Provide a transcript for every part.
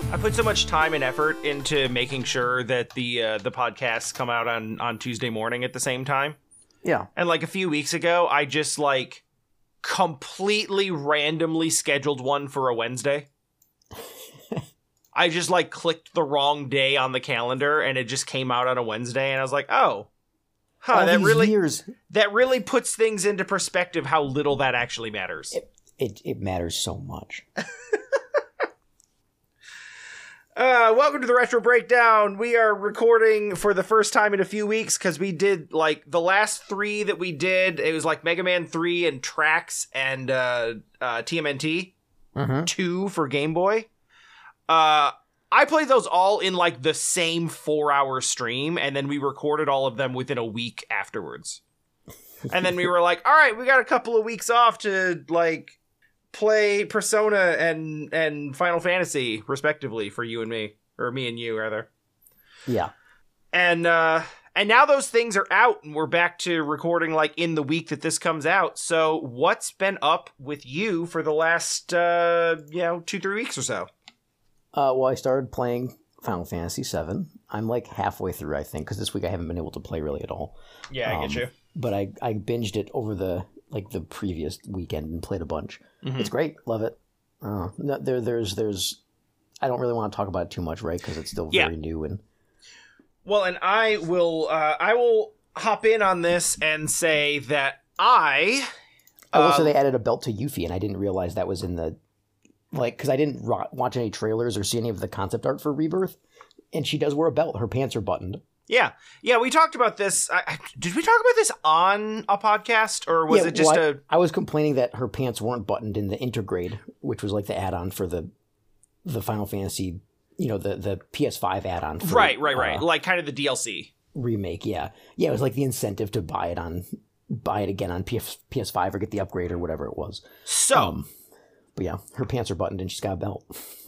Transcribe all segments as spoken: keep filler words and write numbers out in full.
I put so much time and effort into making sure that the uh, the podcasts come out on, on Tuesday morning at the same time. Yeah. And like a few weeks ago, I just like completely randomly scheduled one for a Wednesday. I just like clicked the wrong day on the calendar and it just came out on a Wednesday and I was like, oh, huh, All that these really years, that really puts things into perspective how little that actually matters. it, it, it matters so much. Uh, welcome to the Retro Breakdown. We are recording for the first time in a few weeks because we did, like, the last three that we did, it was, like, Mega Man three and Trax and uh, uh, T M N T Mm-hmm. two for Game Boy. Uh, I played those all in, like, the same four-hour stream, and then we recorded all of them within a week afterwards. And then we were like, all right, we got a couple of weeks off to, like, play Persona and and Final Fantasy, respectively, for you and me. Or me and you, rather. Yeah. And uh, and now those things are out, and we're back to recording, like, in the week that this comes out. So what's been up with you for the last, uh, you know, two, three weeks or so? Uh, well, I started playing Final Fantasy seven. I'm like halfway through, I think, because this week I haven't been able to play really at all. Yeah, I um, get you. But I, I binged it over the like the previous weekend and played a bunch. Mm-hmm. It's great. Love it. Uh, no, there, there's, there's. I don't really want to talk about it too much, right? Because it's still very Yeah. new and. Well, and I will, uh, I will hop in on this and say that I... Oh, also uh, they added a belt to Yuffie, and I didn't realize that was in the. Like, because I didn't ro- watch any trailers or see any of the concept art for Rebirth, and she does wear a belt. Her pants are buttoned. Yeah, yeah, we talked about this. I, I, did we talk about this on a podcast, or was Yeah, it just well, a... I, I was complaining that her pants weren't buttoned in the Intergrade, which was like the add-on for the the Final Fantasy, you know, the, the P S five add-on. For, Right, right, right. uh, Like kind of the D L C. remake, yeah. Yeah, it was like the incentive to buy it on, buy it again on P S, P S five or get the upgrade or whatever it was. So, Um, but yeah, her pants are buttoned and she's got a belt.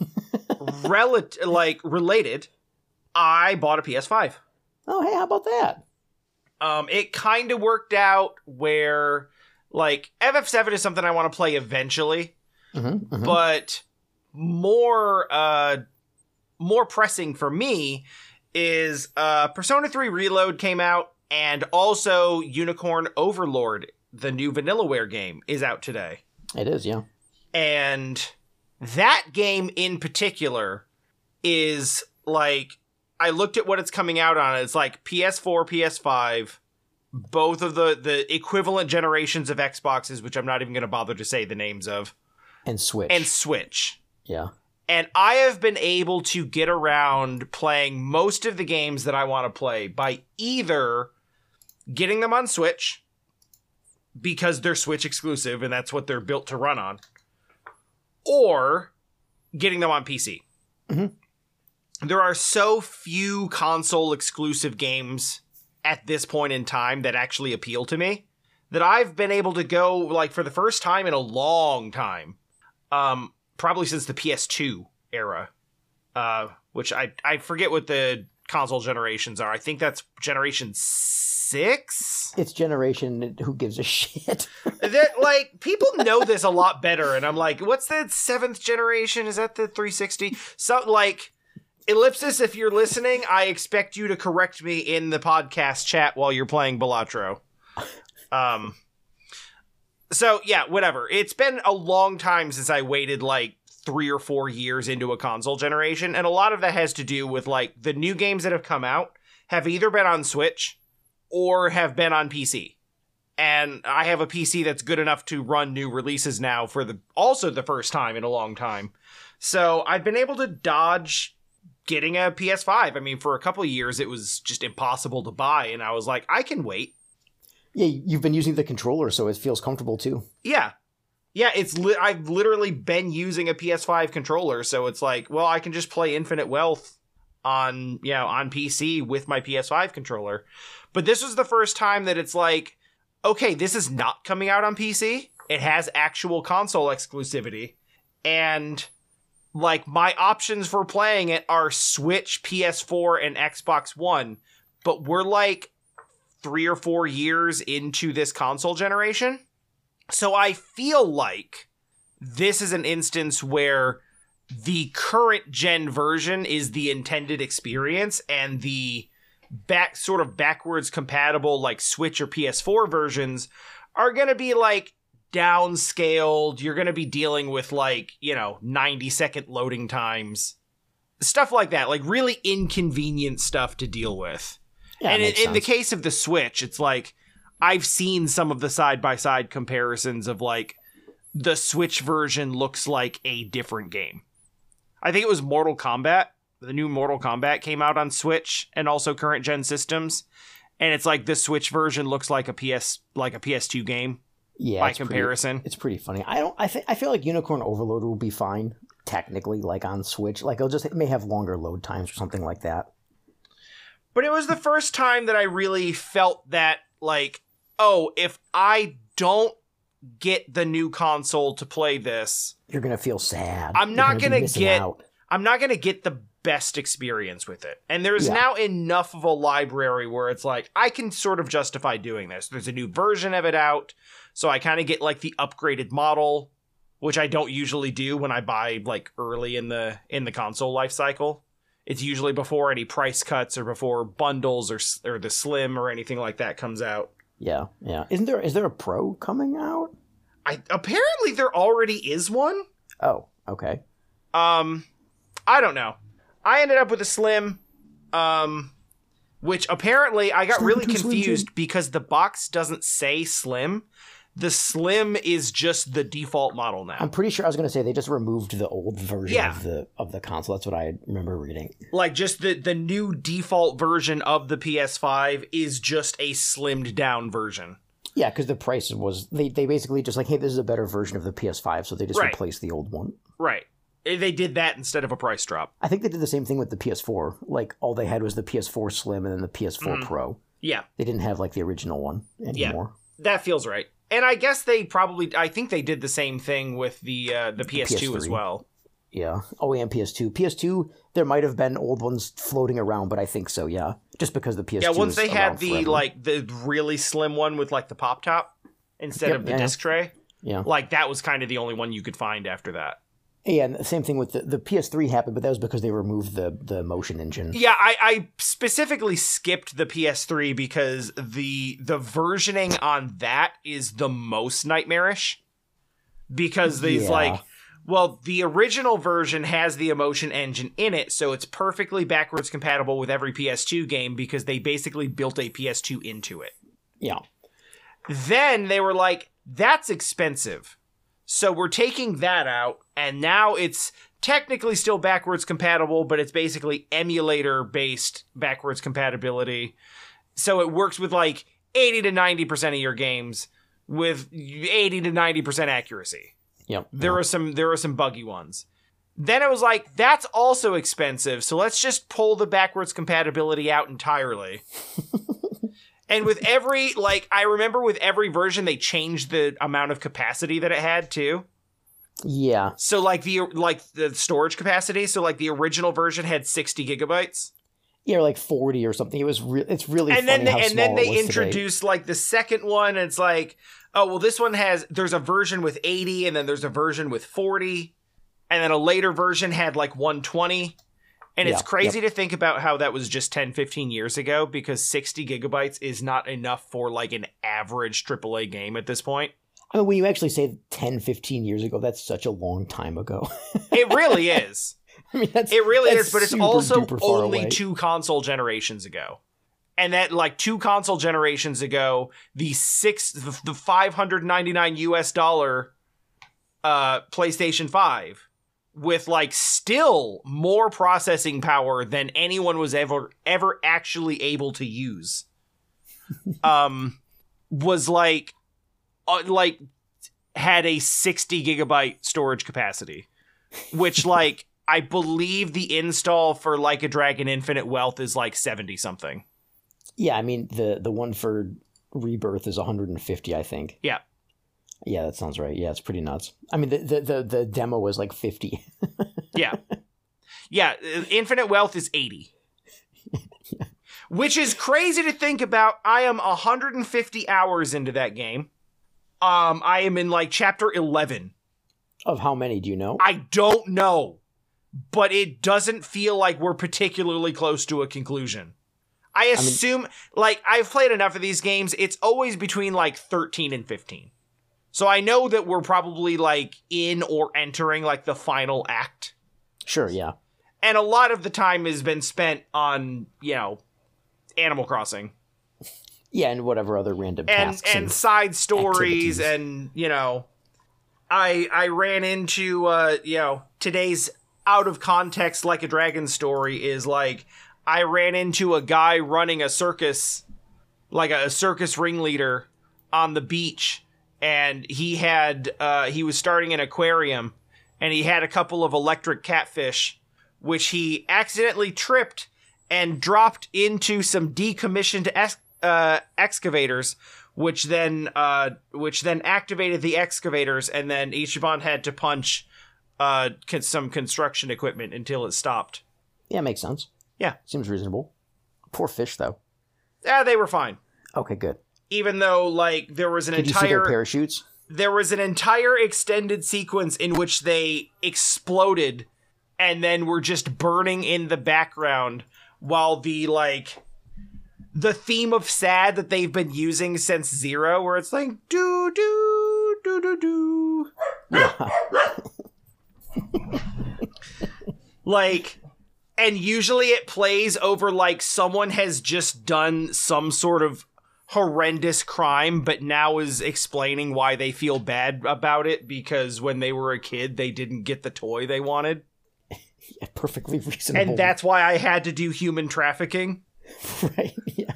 relat- like, related, I bought a P S five. Oh, hey, how about that? Um, it kind of worked out where, like, F F seven is something I want to play eventually, Mm-hmm, mm-hmm. but more, uh, more pressing for me is, uh, Persona three Reload came out, and also Unicorn Overlord, the new Vanillaware game, is out today. It is, yeah. And that game in particular is, like, I looked at what it's coming out on. It's like P S four, P S five, both of the, the equivalent generations of Xboxes, which I'm not even going to bother to say the names of, And Switch. and Switch. yeah. And I have been able to get around playing most of the games that I want to play by either getting them on Switch, because they're Switch exclusive and that's what they're built to run on, or getting them on P C. Mm-hmm. There are so few console exclusive games at this point in time that actually appeal to me that I've been able to go, like, for the first time in a long time, um, probably since the P S two era, uh, which I, I forget what the console generations are. I think that's generation six? It's generation who gives a shit. That, like, people know this a lot better, and I'm like, what's the seventh generation? Is that the three sixty? So, like... Ellipsis, if you're listening, I expect you to correct me in the podcast chat while you're playing Balatro. Um, so, yeah, whatever. It's been a long time since I waited, like, three or four years into a console generation, and a lot of that has to do with, like, the new games that have come out have either been on Switch or have been on P C. And I have a P C that's good enough to run new releases now for the also the first time in a long time. So, I've been able to dodge getting a P S five. I mean, for a couple of years, it was just impossible to buy, and I was like, I can wait. Yeah, you've been using the controller, so it feels comfortable, too. Yeah. Yeah, it's li- I've literally been using a P S five controller, so it's like, well, I can just play Infinite Wealth on, you know, on P C with my P S five controller. But this was the first time that it's like, okay, this is not coming out on P C. It has actual console exclusivity, and... like, my options for playing it are Switch, P S four, and Xbox One, but we're, like, three or four years into this console generation. So I feel like this is an instance where the current gen version is the intended experience, and the back sort of backwards compatible like Switch or P S four versions are going to be like downscaled. You're going to be dealing with like, you know, ninety second loading times, stuff like that, like really inconvenient stuff to deal with. Yeah, and in, in the case of the Switch, it's like I've seen some of the side by side comparisons of like the Switch version looks like a different game. I think it was Mortal Kombat. The new Mortal Kombat came out on Switch and also current gen systems, and it's like the Switch version looks like a P S like a P S two game. Yeah, by it's comparison, pretty, it's pretty funny. I don't. I think I feel like Unicorn Overload will be fine technically, like on Switch. Like it'll just it may have longer load times or something like that. But it was the first time that I really felt that like, oh, if I don't get the new console to play this, you're gonna feel sad. I'm not gonna, gonna get. Out. I'm not gonna get the best experience with it. And there's yeah. now enough of a library where it's like, I can sort of justify doing this. There's a new version of it out, so I kind of get like the upgraded model, which I don't usually do when I buy like early in the in the console life cycle. It's usually before any price cuts or before bundles or or the Slim or anything like that comes out. Yeah, yeah. Isn't there is there a Pro coming out? I apparently there already is one. Oh, okay. Um, I don't know. I ended up with a Slim, um, which apparently I got Slim really confused Slim because the box doesn't say Slim. The Slim is just the default model now. I'm pretty sure I was going to say they just removed the old version yeah. of the of the console. That's what I remember reading. Like just the, the new default version of the P S five is just a slimmed down version. Yeah, because the price was, they, they basically just like, hey, this is a better version of the P S five, so they just right. replaced the old one. Right. They did that instead of a price drop. I think they did the same thing with the P S four. Like, all they had was the P S four Slim and then the P S four mm. Pro. Yeah. They didn't have, like, the original one anymore. Yeah, that feels right. And I guess they probably, I think they did the same thing with the uh, the P S two P S three. As well. Yeah. Oh, and P S two. P S two, there might have been old ones floating around, but I think so, yeah. Just because the P S two Yeah, once they had the, forever. like, the really slim one with, like, the pop top instead yep, of the yeah. disc tray. Yeah. Like, that was kind of the only one you could find after that. Yeah, and the same thing with the, the P S three happened, but that was because they removed the, the motion engine. Yeah, I, I specifically skipped the P S three because the the versioning on that is the most nightmarish. Because these, yeah. like, well, the original version has the emotion engine in it, so it's perfectly backwards compatible with every P S two game because they basically built a P S two into it. Yeah. Then they were like, that's expensive. So we're taking that out, and now it's technically still backwards compatible, but it's basically emulator-based backwards compatibility. So it works with like eighty to ninety percent of your games with eighty to ninety percent accuracy. Yep. There yep. are some there are some buggy ones. Then it was like, that's also expensive, so let's just pull the backwards compatibility out entirely. And with every, like, I remember with every version, they changed the amount of capacity that it had, too. Yeah. So, like, the like the storage capacity, so, like, the original version had sixty gigabytes. Yeah, like forty or something. It was re- It's really and funny then they, how And small then they it was introduced, today. like, the second one, and it's like, oh, well, this one has, there's a version with eighty, and then there's a version with forty, and then a later version had, like, one twenty. And yeah, it's crazy yep. to think about how that was just ten, fifteen years ago, because sixty gigabytes is not enough for, like, an average triple A game at this point. I mean, when you actually say ten, fifteen years ago, that's such a long time ago. It really is. I mean, that's, it really that's is, but it's also only away. two console generations ago. And that, like, two console generations ago, the six, the, the five hundred ninety-nine U S dollar uh, PlayStation five, with, like, still more processing power than anyone was ever ever actually able to use, um, was, like, uh, like, had a sixty gigabyte storage capacity, which, like, I believe the install for Like a Dragon Infinite Wealth is, like, seventy-something. Yeah, I mean, the, the one for Rebirth is one hundred fifty, I think. Yeah. Yeah, that sounds right. Yeah, it's pretty nuts. I mean, the the the, the demo was like fifty. Yeah. Yeah, Infinite Wealth is eighty. Yeah. Which is crazy to think about. I am one hundred fifty hours into that game. Um, I am in, like, chapter eleven. Of how many, do you know? I don't know. but it doesn't feel like we're particularly close to a conclusion. I assume, I mean, like, I've played enough of these games, it's always between, like, thirteen and fifteen. So I know that we're probably, like, in or entering, like, the final act. Sure, yeah. And a lot of the time has been spent on, you know, Animal Crossing. Yeah, and whatever other random and, tasks. And, and side stories, activities. And, you know, I I ran into, uh, you know, today's out of context Like a Dragon story is, like, I ran into a guy running a circus, like a, a circus ringleader on the beach, and he had, uh, he was starting an aquarium, and he had a couple of electric catfish, which he accidentally tripped and dropped into some decommissioned ex- uh, excavators, which then, uh, which then activated the excavators, and then Ichiban had to punch, uh, con- some construction equipment until it stopped. Yeah, makes sense. Yeah. Seems reasonable. Poor fish, though. Yeah, they were fine. Okay, good. Even though, like, there was an Could entire... you see their parachutes? There was an entire extended sequence in which they exploded and then were just burning in the background while the, like... The theme of sad that they've been using since Zero, where it's like, doo-doo, doo-doo-doo. Yeah. Like... And usually it plays over, like, someone has just done some sort of horrendous crime, but now is explaining why they feel bad about it because when they were a kid, they didn't get the toy they wanted. Yeah, perfectly reasonable. And that's why I had to do human trafficking. Right, yeah.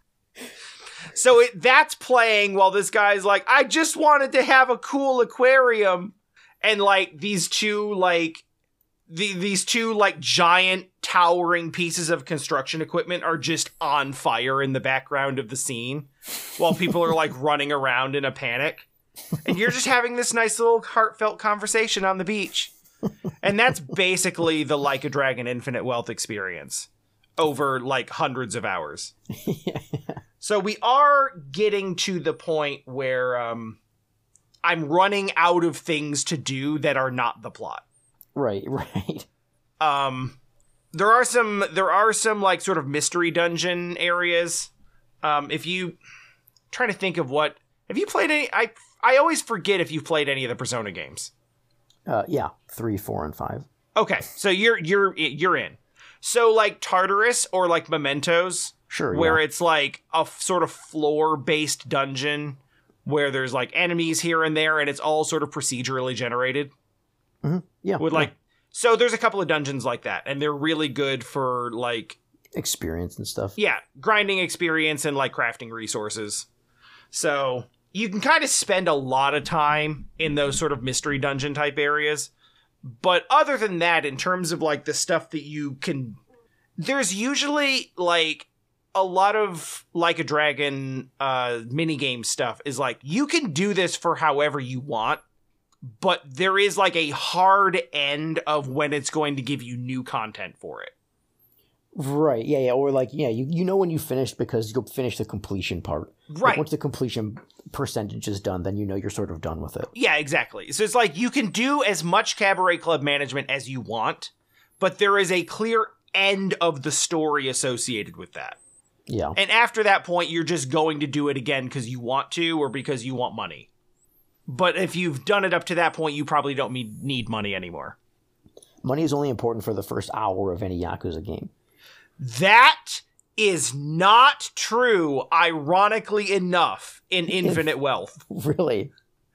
So it, that's playing while this guy's like, I just wanted to have a cool aquarium. And, like, these two, like... The, these two, like, giant, towering pieces of construction equipment are just on fire in the background of the scene while people are, like, running around in a panic. And you're just having this nice little heartfelt conversation on the beach. And that's basically the Like a Dragon Infinite Wealth experience over, like, hundreds of hours. Yeah. So we are getting to the point where um, I'm running out of things to do that are not the plot. Right, right. Um, there are some, there are some like sort of mystery dungeon areas. Um, if you trying to think of what, have you played any? I I always forget if you've played any of the Persona games. Uh, yeah, three, four, and five. Okay, so you're you're you're in. So like Tartarus or like Mementos, sure, where yeah. it's like a f- sort of floor-based dungeon where there's like enemies here and there, and it's all sort of procedurally generated. Mm-hmm. Yeah. With like, yeah. So there's a couple of dungeons like that, and they're really good for like experience and stuff. Yeah, grinding experience and like crafting resources. So you can kind of spend a lot of time in those sort of mystery dungeon type areas. But other than that, in terms of like the stuff that you can, there's usually like a lot of Like a Dragon uh, minigame stuff is like, you can do this for however you want. But there is like a hard end of when it's going to give you new content for it. Right, yeah, yeah. Or like, yeah, you, you know when you finished because you'll finish the completion part. Right. Like once the completion percentage is done, then you know you're sort of done with it. Yeah, exactly. So it's like you can do as much Cabaret Club management as you want, but there is a clear end of the story associated with that. Yeah. And after that point, you're just going to do it again because you want to or because you want money. But if you've done it up to that point, you probably don't need money anymore. Money is only important for the first hour of any Yakuza game. That is not true, ironically enough, in Infinite Wealth. Really?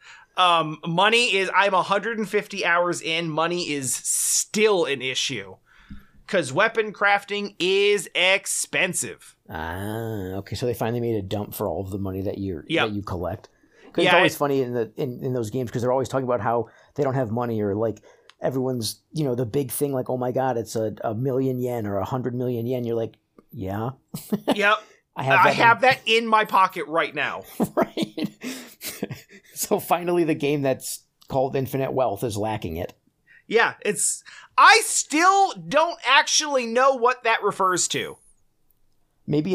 Um, money is, I'm one hundred fifty hours in, money is still an issue. Because weapon crafting is expensive. Ah, okay. So they finally made a dump for all of the money that, you're, yep. that you collect. Because yeah, it's always I, funny in the in, in those games because they're always talking about how they don't have money or like everyone's, you know, the big thing like, oh my God, it's a, a million yen or a hundred million yen. You're like, yeah. Yep. I have that, I have in, that in my pocket right now. Right. So finally the game that's called Infinite Wealth is lacking it. Yeah, it's... I still don't actually know what that refers to. Maybe it's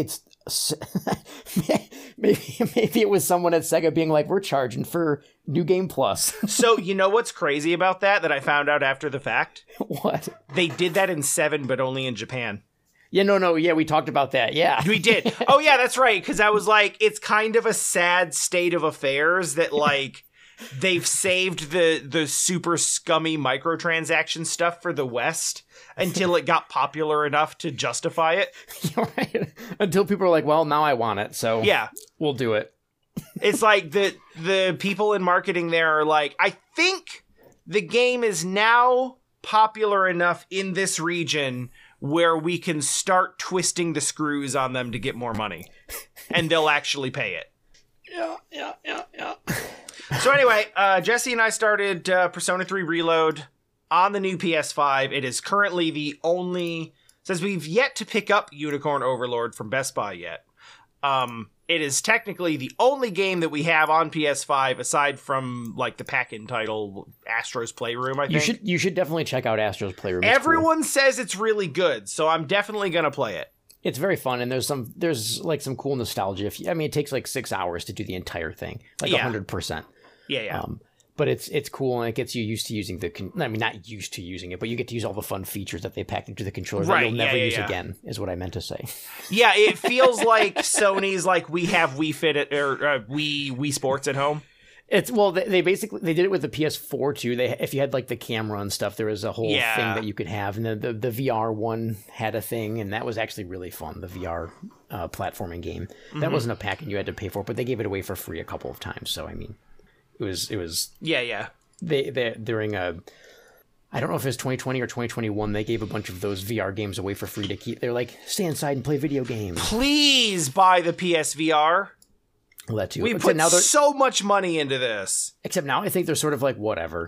maybe maybe it was someone at Sega being like, we're charging for New Game Plus. So you know what's crazy about that that I found out after the fact? What? They did that in seven, but only in Japan. Yeah, no, no, yeah, we talked about that, yeah. We did. Oh, yeah, that's right, because I was like, it's kind of a sad state of affairs that, like, they've saved the, the super scummy microtransaction stuff for the West until it got popular enough to justify it. Right. Until people are like, well, now I want it, so yeah, we'll do it. It's like the the people in marketing there are like, I think the game is now popular enough in this region where we can start twisting the screws on them to get more money. And they'll actually pay it. Yeah, yeah, yeah, yeah. So anyway, uh, Jesse and I started uh, Persona three Reload on the new P S five. It is currently the only... Says we've yet to pick up Unicorn Overlord from Best Buy yet. Um, it is technically the only game that we have on P S five aside from like the pack-in title Astro's Playroom, I think. You should you should definitely check out Astro's Playroom. It's Everyone cool. says it's really good, so I'm definitely going to play it. It's very fun, and there's some there's like some cool nostalgia. If you, I mean, it takes like six hours to do the entire thing, like a Yeah. hundred percent. Yeah, yeah. Um, but it's it's cool, and it gets you used to using the. Con- I mean, not used to using it, but you get to use all the fun features that they pack into the controller Right, that you'll yeah, never yeah, use yeah. again. Is what I meant to say. Yeah, it feels like Sony's like we have Wii Fit at, or uh, Wii Wii Sports at home. It's well, they, they basically they did it with the P S four too. They if you had like the camera and stuff, there was a whole Yeah. thing that you could have, and the, the the V R one had a thing, and that was actually really fun. The V R uh, platforming game that Mhm. wasn't a pack, and you had to pay for it, but they gave it away for free a couple of times. So I mean, it was it was Yeah, yeah. they they during a. I don't know if it was twenty twenty or twenty twenty-one, they gave a bunch of those V R games away for free to keep. They're like, stay inside and play video games. Please buy the P S V R. Well, that too. We Except put now they're- so much money into this. Except now I think they're sort of like, whatever.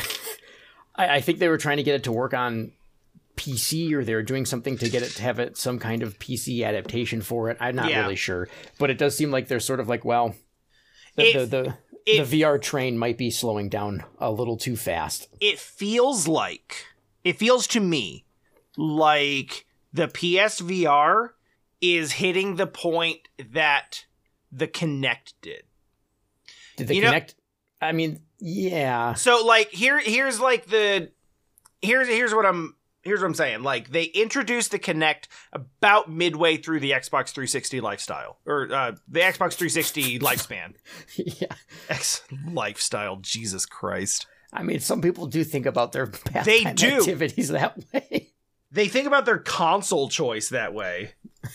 I, I think they were trying to get it to work on P C, or they were doing something to get it to have it some kind of P C adaptation for it. I'm not Yeah. really sure. But it does seem like they're sort of like, well, the, It- the, the, it- the V R train might be slowing down a little too fast. It feels like, it feels to me like the P S V R is hitting the point that the Kinect did. Did they You know- connect? I mean, yeah. So like here here's like the here's here's what I'm here's what I'm saying. Like they introduced the Kinect about midway through the Xbox three sixty lifestyle or uh, the Xbox three sixty lifespan. Yeah. X lifestyle, Jesus Christ. I mean, some people do think about their pastime They do. activities that way. They think about their console choice that way.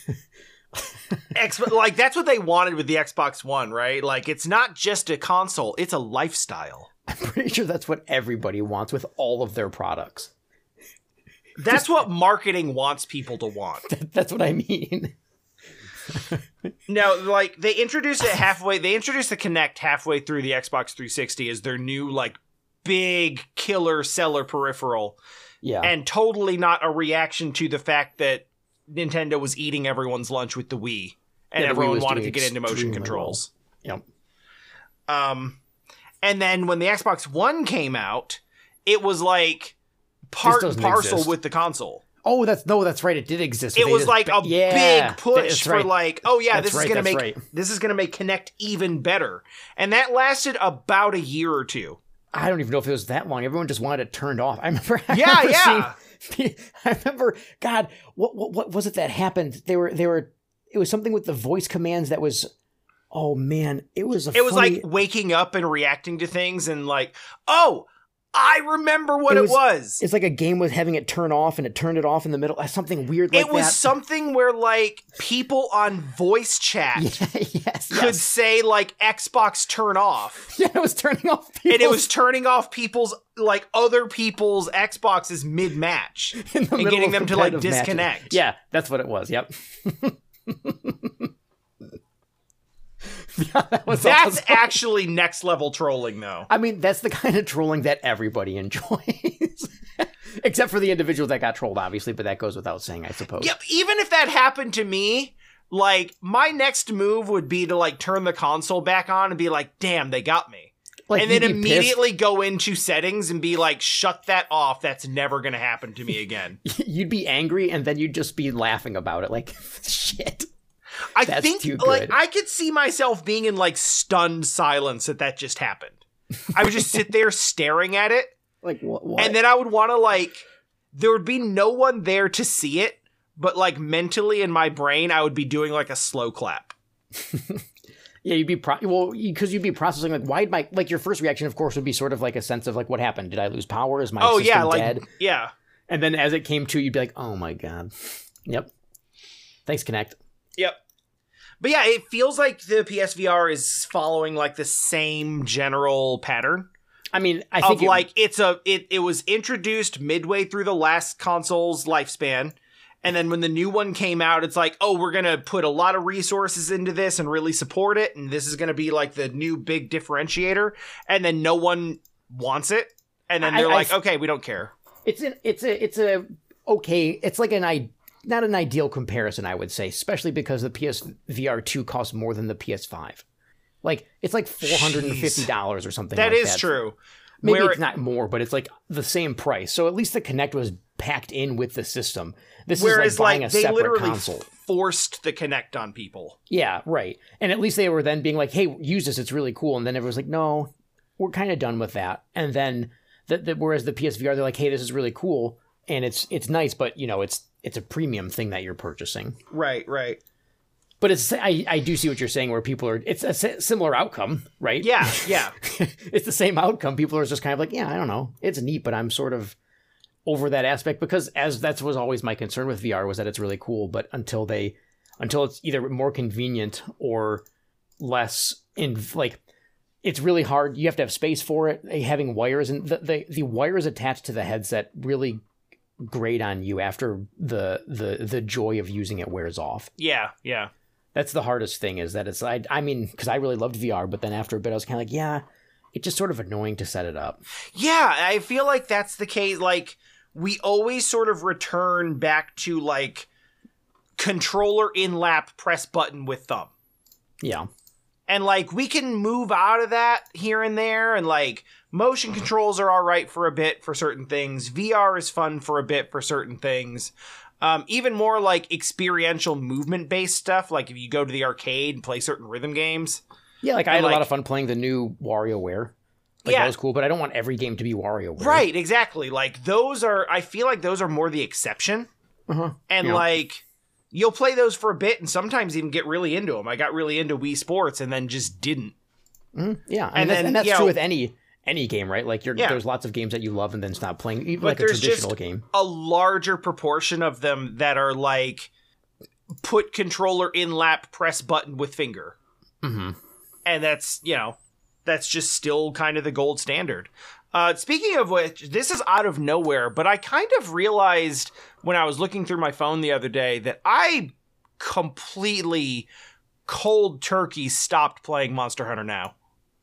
X, like that's what they wanted with the Xbox One, right? Like it's not just a console, it's a lifestyle. I'm pretty sure that's what everybody wants with all of their products. That's what marketing wants people to want. That's what I mean. No, like they introduced it halfway. They introduced the Kinect halfway through the Xbox three sixty as their new like big killer seller peripheral, Yeah. and totally not a reaction to the fact that Nintendo was eating everyone's lunch with the Wii, and Yeah, the Wii everyone was wanted to doing get into motion extremely controls. Yep. Um, and then when the Xbox One came out, it was like part and doesn't parcel exist. with the console. Oh, that's no, that's right. It did exist. It They was just like ba- a yeah, big push that's for right. like, oh yeah, That's this right, is gonna that's make right. this is gonna make Kinect even better, and that lasted about a year or two. I don't even know if it was that long. Everyone just wanted it turned off. I remember. I Yeah, remember yeah. seeing- I remember. God, what, what what was it that happened? They were they were. It was something with the voice commands that was. Oh man, it was. A It was funny, like waking up and reacting to things, and like, oh, I remember what It it was- was. It's like a game with having it turn off, and it turned it off in the middle. Something weird like it was that. something where like people on voice chat Yeah, yes, could yes. say like Xbox turn off. Yeah, it was turning off. And it people's- was turning off people's, like, other people's Xboxes mid-match. in the and middle getting of them to, like, competitive matches. disconnect. Yeah, that's what it was. Yep. Yeah, that was That's awesome. actually next-level trolling, though. I mean, that's the kind of trolling that everybody enjoys. Except for the individual that got trolled, obviously, but that goes without saying, I suppose. Yep, even if that happened to me, like, my next move would be to, like, turn the console back on and be like, damn, they got me. Like, and then you'd be immediately go into settings and be like, shut that off. That's never going to happen to me again. pissed. You'd be angry, and then you'd just be laughing about it. Like, shit. I That's think too like good. I could see myself being in like stunned silence that that just happened. I would just sit there staring at it, Like what? what? and then I would want to like there would be no one there to see it, but like mentally in my brain I would be doing like a slow clap. Yeah, you'd be pro- well because you'd be processing like why my like your first reaction of course would be sort of like a sense of like what happened? Did I lose power? Is my Oh system yeah, like dead? yeah. And then as it came to, you'd be like, oh my god. Yep. Thanks, Kinect. Yep. But yeah, it feels like the P S V R is following like the same general pattern. I mean, I think of like it's a it it was introduced midway through the last console's lifespan. And then when the new one came out, it's like, oh, we're going to put a lot of resources into this and really support it. And this is going to be like the new big differentiator. And then no one wants it. And then they're I, like, I, okay, we don't care. It's an, it's a, it's a, okay. It's like an, I, not an ideal comparison, I would say, especially because the P S V R two costs more than the P S five. Like, it's like four hundred fifty dollars Jeez. or something that like is that. true. Maybe Where it's not more, but it's like the same price. So at least the Kinect was packed in with the system. This Whereas, is like buying like, a they separate literally console. forced the Kinect on people. Yeah, right. And at least they were then being like, hey, use this. It's really cool. And then everyone's like, no, we're kind of done with that. And then, the, the, whereas the P S V R, they're like, hey, this is really cool. And it's it's nice, but, you know, it's it's a premium thing that you're purchasing. Right, right. But it's I, I do see what you're saying where people are, it's a similar outcome, right? Yeah, yeah. It's the same outcome. People are just kind of like, yeah, I don't know. It's neat, but I'm sort of over that aspect because as that was always my concern with V R was that it's really cool, but until they, until it's either more convenient or less in like, it's really hard. You have to have space for it. Having wires and the, the, the wires attached to the headset really grate on you after the, the, the joy of using it wears off. Yeah, yeah. That's the hardest thing is that it's, I, I mean, because I really loved V R, but then after a bit, I was kind of like, yeah, it's just sort of annoying to set it up. Yeah, I feel like that's the case. Like, we always sort of return back to, like, controller in lap, press button with thumb. Yeah. And, like, we can move out of that here and there, and, like, motion controls are all right for a bit for certain things. V R is fun for a bit for certain things. Um, even more, like, experiential movement-based stuff, like if you go to the arcade and play certain rhythm games. Yeah, like, I had like, a lot of fun playing the new WarioWare. Like, yeah. that was cool, but I don't want every game to be WarioWare. Right, exactly. Like, those are, I feel like those are more the exception. Uh-huh. And, Yeah. like, you'll play those for a bit and sometimes even get really into them. I got really into Wii Sports and then just didn't. Mm-hmm. Yeah, I mean, And that's, then, and that's you true know- with any any game, right? Like, you're, Yeah. there's lots of games that you love and then stop playing, even But like a there's traditional just game. a larger proportion of them that are, like, put controller in lap, press button with finger. Mm-hmm. And that's, you know, that's just still kind of the gold standard. Uh, speaking of which, this is out of nowhere, but I kind of realized when I was looking through my phone the other day that I completely cold turkey stopped playing Monster Hunter Now.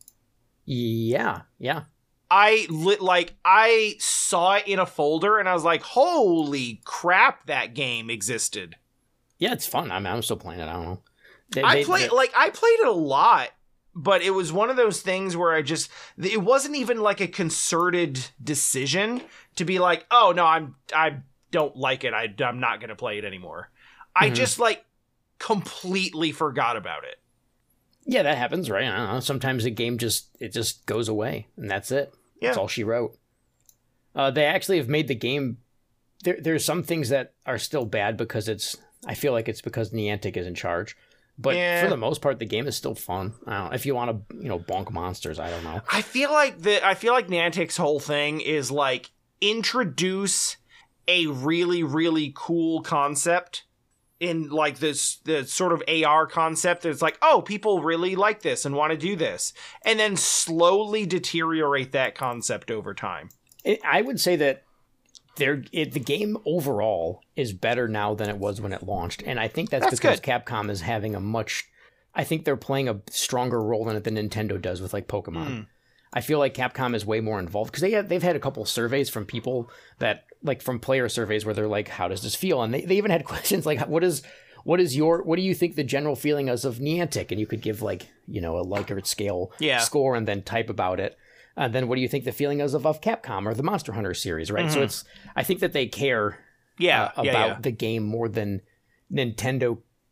Yeah, yeah. I lit like I saw it in a folder and I was like, "Holy crap, that game existed." Yeah, it's fun. I mean, I'm still playing it. I don't know. They, I they- played they- like I played it a lot, but it was one of those things where I just it wasn't even like a concerted decision to be like, "Oh, no, I'm I don't like it. I I'm not going to play it anymore." I Mhm. just like completely forgot about it. Yeah, that happens, right? I don't know. Sometimes a game just it just goes away, and that's it. Yeah. That's all she wrote. Uh, they actually have made the game. There, there's some things that are still bad because it's. I feel like it's because Niantic is in charge, but Yeah. for the most part, the game is still fun. I don't know, if you want to, you know, bonk monsters. I don't know. I feel like the I feel like Niantic's whole thing is like introduce a really really cool concept in like this the sort of A R concept that's like, oh, people really like this and want to do this, and then slowly deteriorate that concept over time. It, I would say that there, it, the game overall is better now than it was when it launched, and I think that's, That's because good. Capcom is having a much. I think they're playing a stronger role in it than Nintendo does with like Pokemon. Mm. I feel like Capcom is way more involved because they have, they've had a couple surveys from people that like from player surveys where they're like, how does this feel? And they, they even had questions like, what is what is your what do you think the general feeling is of Niantic? And you could give like, you know, a Likert scale Yeah. score and then type about it. And then what do you think the feeling is of, of Capcom or the Monster Hunter series, right? So Mhm. it's I think that they care Yeah, uh, yeah, about yeah. the game more than Nintendo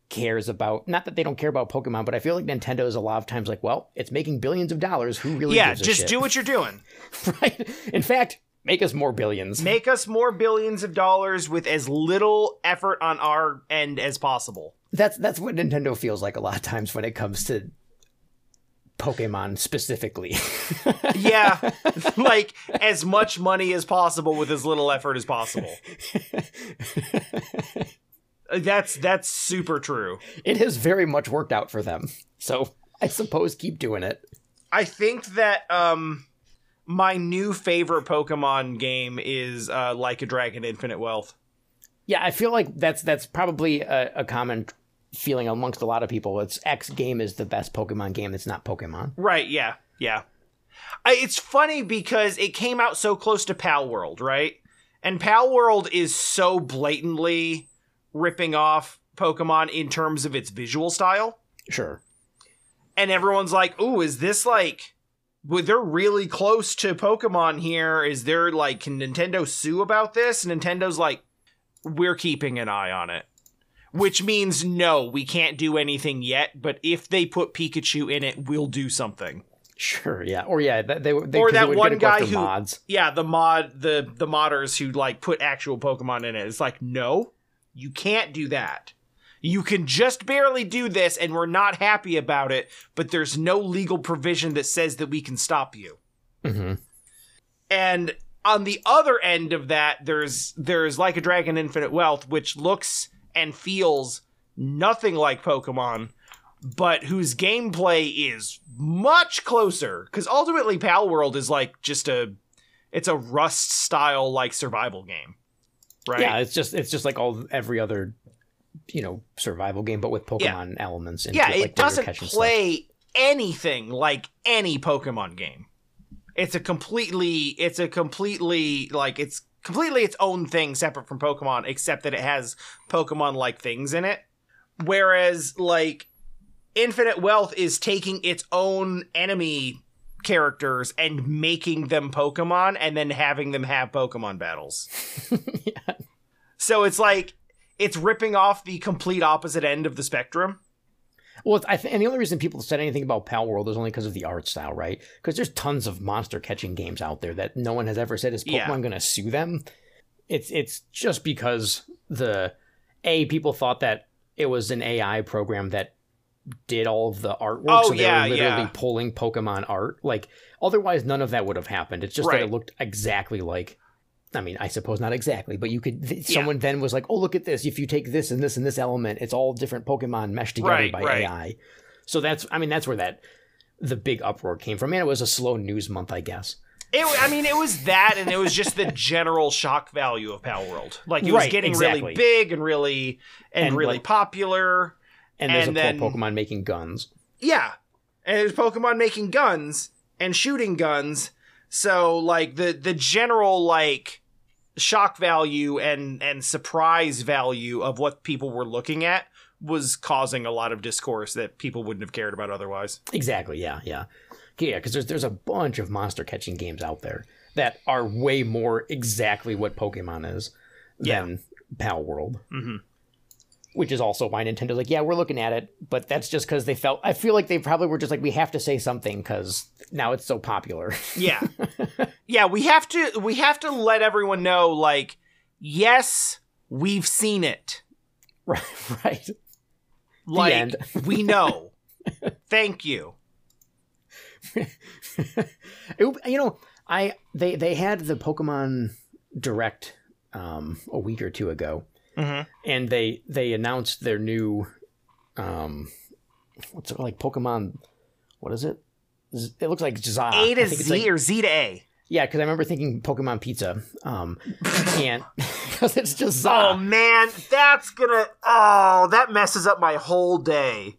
cares about, not that they don't care about Pokemon, but I feel like Nintendo is a lot of times like, well, it's making billions of dollars. Who really yeah, gives a just shit? do what you're doing. Right. In fact, make us more billions. Make us more billions of dollars with as little effort on our end as possible. That's that's what Nintendo feels like a lot of times when it comes to Pokemon specifically. Yeah, like as much money as possible with as little effort as possible. That's that's super true. It has very much worked out for them. So I suppose keep doing it. I think that um my new favorite Pokemon game is uh, Like a Dragon Infinite Wealth. Yeah, I feel like that's that's probably a, a common feeling amongst a lot of people. It's X game is the best Pokemon game that's not Pokemon. Right, yeah, yeah. I, it's funny because it came out so close to Pal World, right? And Pal World is so blatantly ripping off Pokemon in terms of its visual style. Sure. And everyone's like, ooh, is this like... Well, they're really close to Pokemon here. Is there like, can Nintendo sue about this? And Nintendo's like, we're keeping an eye on it. Which means, no, we can't do anything yet. But if they put Pikachu in it, we'll do something. Sure, yeah. Or yeah, they, they, they or that they one guy who, mods. yeah, the mod, the, the modders who like put actual Pokemon in it. It's like, no, you can't do that. You can just barely do this, and we're not happy about it, but there's no legal provision that says that we can stop you. Mm-hmm. And on the other end of that, there's there's Like a Dragon Infinite Wealth, which looks and feels nothing like Pokemon, but whose gameplay is much closer. Because ultimately, Pal World is like just a, it's a Rust-style like survival game, right? Yeah, it's just it's just like all every other, you know, survival game, but with Pokemon yeah. elements. Into Yeah, it, it like doesn't play stuff. anything like any Pokemon game. It's a completely, it's a completely, like, it's completely its own thing separate from Pokemon, except that it has Pokemon-like things in it. Whereas, like, Infinite Wealth is taking its own enemy characters and making them Pokemon and then having them have Pokemon battles. Yeah. So it's like, it's ripping off the complete opposite end of the spectrum. Well, I th- and the only reason people said anything about Pal World is only because of the art style, right? Because there's tons of monster catching games out there that no one has ever said, is Pokemon Yeah. going to sue them? It's it's just because the A, people thought that it was an A I program that did all of the artwork, Oh, so they yeah, were literally yeah. pulling Pokemon art. Like, otherwise, none of that would have happened. It's just Right. that it looked exactly like. I mean, I suppose not exactly, but you could. Th- someone then was like, "Oh, look at this! If you take this and this and this element, it's all different Pokemon meshed together Right, by right. A I." So that's, I mean, that's where that the big uproar came from. And it was a slow news month, I guess. It, I mean, it was that, and it was just the general shock value of Pal World. Like, it was Right, getting exactly. really big and really and, And, really like- popular. And there's And a then- poor Pokemon making guns. Yeah, and there's Pokemon making guns and shooting guns. So, like, the the general like shock value and and surprise value of what people were looking at was causing a lot of discourse that people wouldn't have cared about otherwise. Exactly. Yeah. Yeah. Yeah. Because there's there's a bunch of monster catching games out there that are way more exactly what Pokemon is than Pal World. Mm-hmm. Which is also why Nintendo's like, yeah, we're looking at it, but that's just because they felt. I feel like they probably were just like, we have to say something because now it's so popular. Yeah. Yeah, we have to we have to let everyone know, like, yes, we've seen it. Right. Right. Like, end. we know. Thank you. It, you know, I they they had the Pokemon Direct um, a week or two ago, Mm-hmm. and they they announced their new um, what's it like Pokemon? What is it? Z- It looks like Za. A to I think it's Z like- or Z to A? Yeah, because I remember thinking Pokemon Pizza, um, and because it's just Za. Oh man, that's gonna oh that messes up my whole day.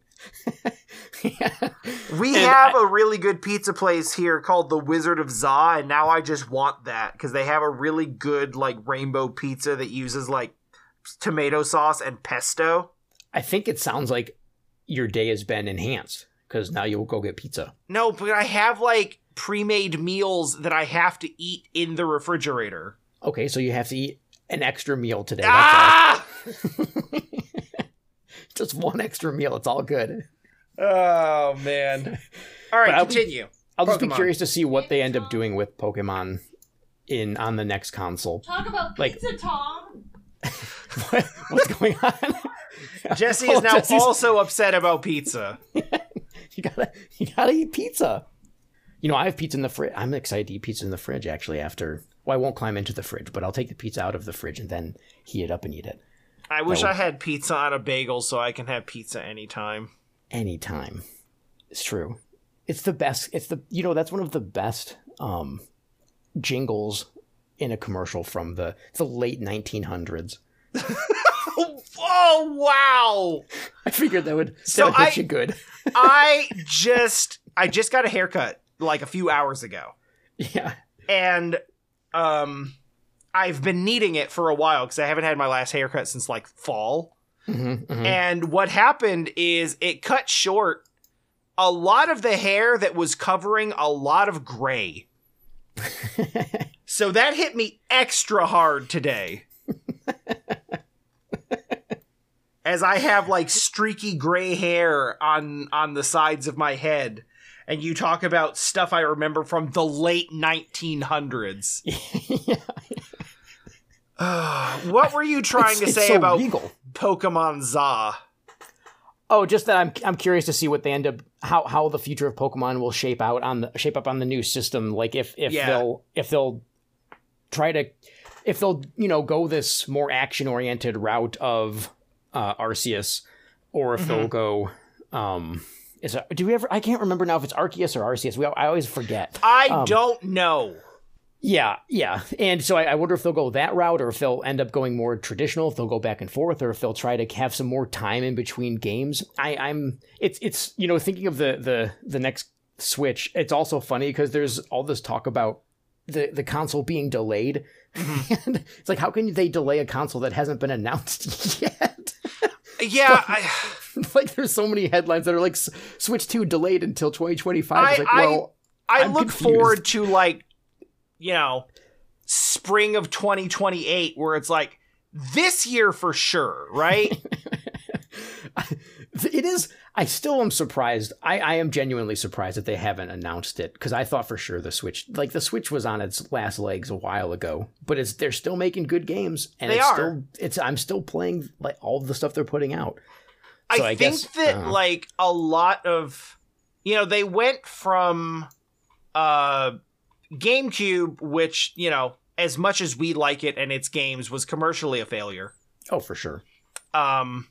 Yeah. We And have I- a really good pizza place here called the Wizard of Za, and now I just want that because they have a really good like rainbow pizza that uses like tomato sauce and pesto. I think it sounds like your day has been enhanced because now you'll go get pizza. No, but I have like pre-made meals that I have to eat in the refrigerator. Okay, so you have to eat an extra meal today. That's all. Ah! Just one extra meal. It's all good. Oh, man. All right, I'll continue. Be, I'll just Pokemon. be curious to see what they end up doing with Pokemon in on the next console. Talk about Like- pizza, Tom. What, what's going on? Jesse is Oh, now Jesse's- also upset about pizza. You gotta, you gotta eat pizza. You know, I have pizza in the fridge. I'm excited to eat pizza in the fridge, actually, after... Well, I won't climb into the fridge, but I'll take the pizza out of the fridge and then heat it up and eat it. I wish That would- I had pizza on a bagel so I can have pizza anytime. Anytime. It's true. It's the best. It's the... You know, that's one of the best um, jingles in a commercial from the, the late nineteen hundreds. Oh, wow! I figured that would, So that would hit I- you good. I just... I just got a haircut, like, a few hours ago. Yeah. And... Um, I've been needing it for a while because I haven't had my last haircut since like fall. Mm-hmm, mm-hmm. And what happened is it cut short a lot of the hair that was covering a lot of gray. So that hit me extra hard today. As I have like streaky gray hair on on the sides of my head. And you talk about stuff I remember from the late nineteen hundreds. Yeah. What were you trying It's- to it's say so about regal. Pokemon Za? Oh, just that I'm I'm curious to see what they end up how how the future of Pokemon will shape out on the shape up on the new system. Like if if Yeah. they'll if they'll try to if they'll you know go this more action oriented route of uh, Arceus, or if Mhm. they'll go. Um, is it, do we ever? I can't remember now if it's Arceus or Arceus. We I always forget. I Um, don't know. Yeah, yeah. And so I, I wonder if they'll go that route or if they'll end up going more traditional, if they'll go back and forth, or if they'll try to have some more time in between games. I, I'm it's it's you know, thinking of the the the next Switch, it's also funny because there's all this talk about the, the console being delayed. Mm-hmm. And it's like, how can they delay a console that hasn't been announced yet? Yeah, I, Like there's so many headlines that are like S- Switch two delayed until twenty twenty-five. I- It's like, I- well, I I'm look confused. forward to like, you know, spring of twenty twenty-eight, where it's like this year for sure, right? It is. I still am surprised. I, I am genuinely surprised that they haven't announced it because I thought for sure the Switch, like the Switch, was on its last legs a while ago. But it's they're still making good games, and They it's are. still it's. I'm still playing like all of the stuff they're putting out. So I, I think guess- that uh-huh. like a lot of, you know, they went from uh GameCube, which, you know, as much as we like it and its games, was commercially a failure, Oh, for sure. um,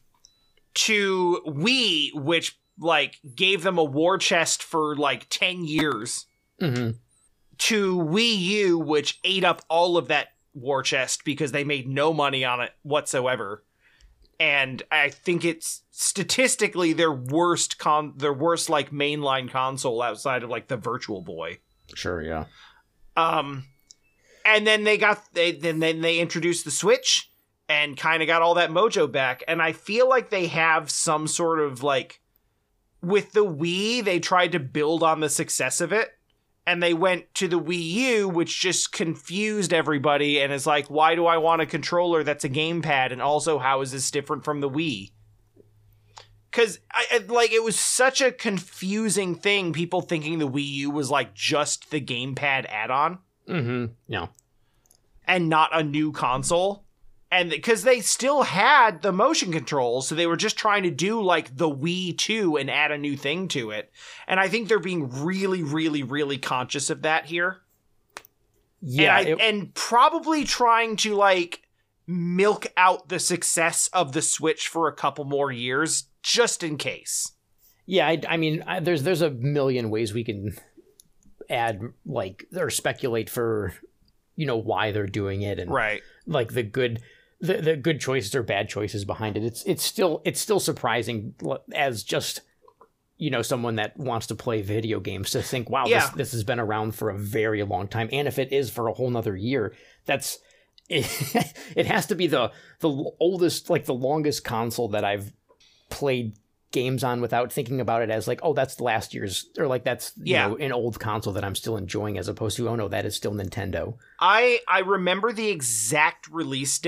to Wii, which like gave them a war chest for like ten years, Mm-hmm. to Wii U, which ate up all of that war chest because they made no money on it whatsoever. And I think it's statistically their worst con their worst like mainline console outside of like the Virtual Boy. Sure. Yeah. Um, and then they got they then then they introduced the Switch and kind of got all that mojo back. And I feel like they have some sort of like with the Wii, they tried to build on the success of it. And they went to the Wii U, which just confused everybody and is like, why do I want a controller that's a gamepad? And also, how is this different from the Wii? Because, I, I- like, it was such a confusing thing, people thinking the Wii U was, like, just the gamepad add-on Mm-hmm. No. and not a new console. And because they still had the motion controls, so they were just trying to do like the Wii two and add a new thing to it. And I think they're being really, really, really conscious of that here. Yeah. and, I, it- and probably trying to like milk out the success of the Switch for a couple more years, just in case. Yeah, I, I mean, I, there's there's a million ways we can add like or speculate for, you know, why they're doing it and Right. like the good the, the good choices or bad choices behind it. It's it's still it's still surprising as just, you know, someone that wants to play video games to think, wow, Yeah. this this has been around for a very long time, and if it is for a whole nother year, that's it, it has to be the the oldest, like the longest console that I've played games on without thinking about it as like, oh, that's last year's, or like that's, you Yeah. know, an old console that I'm still enjoying, as opposed to, oh no, that is still Nintendo. I I remember the exact release date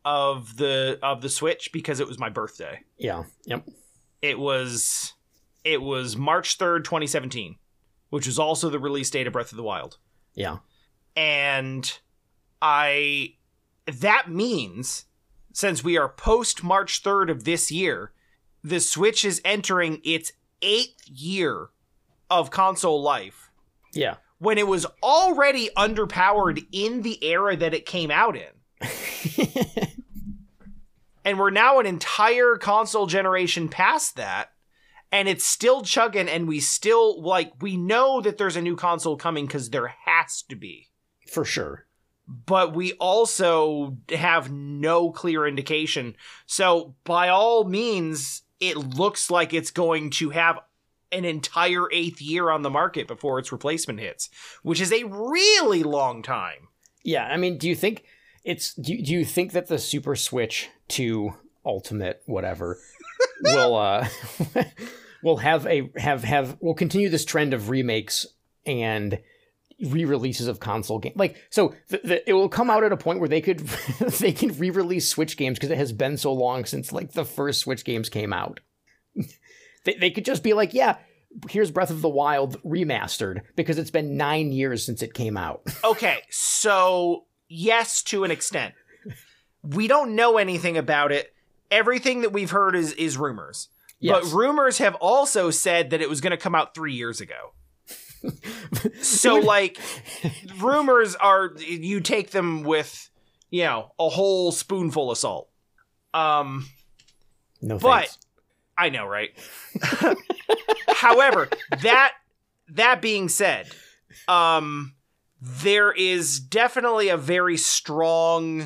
of the of the Switch because it was my birthday. Yeah. Yep. It was it was March third, twenty seventeen, which was also the release date of Breath of the Wild. Yeah. And I that means since we are post March third of this year, the Switch is entering its eighth year of console life. Yeah. When it was already underpowered in the era that it came out in. And we're now an entire console generation past that, and it's still chugging, and we still, like, we know that there's a new console coming because there has to be. For sure. But we also have no clear indication. So, by all means, it looks like it's going to have an entire eighth year on the market before its replacement hits, which is a really long time. Yeah, I mean, do you think it's do you, do you think that the Super Switch two Ultimate whatever will uh will have a have have will continue this trend of remakes and re-releases of console games? Like, so the, the, it will come out at a point where they could they can re-release Switch games because it has been so long since like the first Switch games came out. They, they could just be like, yeah, here's Breath of the Wild remastered because it's been nine years since it came out. Okay, so yes, to an extent. We don't know anything about it. Everything that we've heard is, is rumors. Yes. But rumors have also said that it was going to come out three years ago. So, like, rumors are, you take them with, you know, a whole spoonful of salt. Um, no but thanks. I know, right? However, that that being said, um, there is definitely a very strong,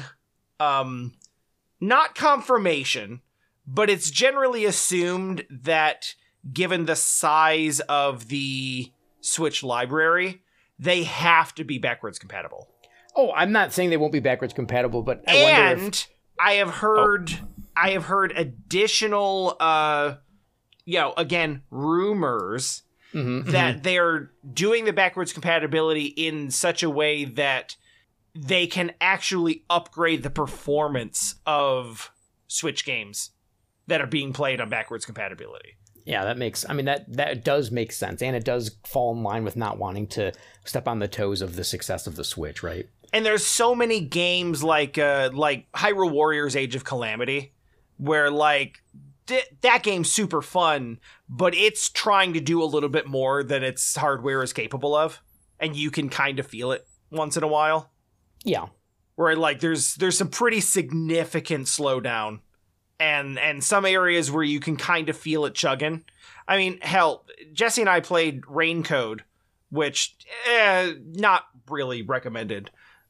um, not confirmation, but it's generally assumed that given the size of the Switch library, they have to be backwards compatible. Oh, I'm not saying they won't be backwards compatible, but I and wonder if... I have heard, oh. I have heard additional, uh, you know, again, rumors mm-hmm, that mm-hmm. they're doing the backwards compatibility in such a way that they can actually upgrade the performance of Switch games that are being played on backwards compatibility. Yeah, that makes, I mean, that, that does make sense. And it does fall in line with not wanting to step on the toes of the success of the Switch, right? And there's so many games like, uh, like Hyrule Warriors Age of Calamity, where, like, d- that game's super fun, but it's trying to do a little bit more than its hardware is capable of. And you can kind of feel it once in a while. Yeah. Where, like, there's there's some pretty significant slowdown. And and some areas where you can kind of feel it chugging. I mean, hell, Jesse and I played Rain Code, which, eh, not really recommended.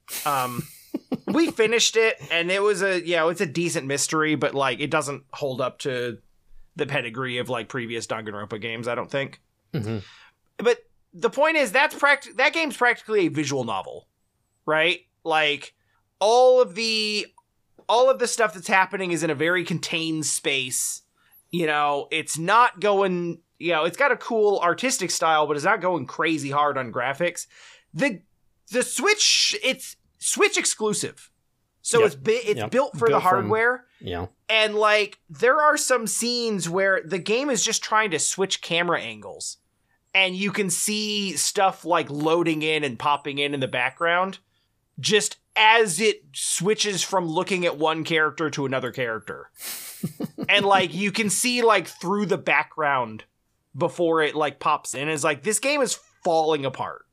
Um, we finished it, and it was a, you know, it's a decent mystery, but, like, it doesn't hold up to the pedigree of, like, previous Danganronpa games, I don't think. Mm-hmm. But the point is, that's practi- that game's practically a visual novel, right? Like, all of the... all of the stuff that's happening is in a very contained space. You know, it's not going, you know, it's got a cool artistic style, but it's not going crazy hard on graphics. The the Switch, it's Switch exclusive. So yep. it's bi- it's yep. built for built the hardware. From, yeah. And, like, there are some scenes where the game is just trying to switch camera angles. And you can see stuff, like, loading in and popping in in the background. Just as it switches from looking at one character to another character. And, like, you can see, like, through the background before it, like, pops in. It's like, this game is falling apart.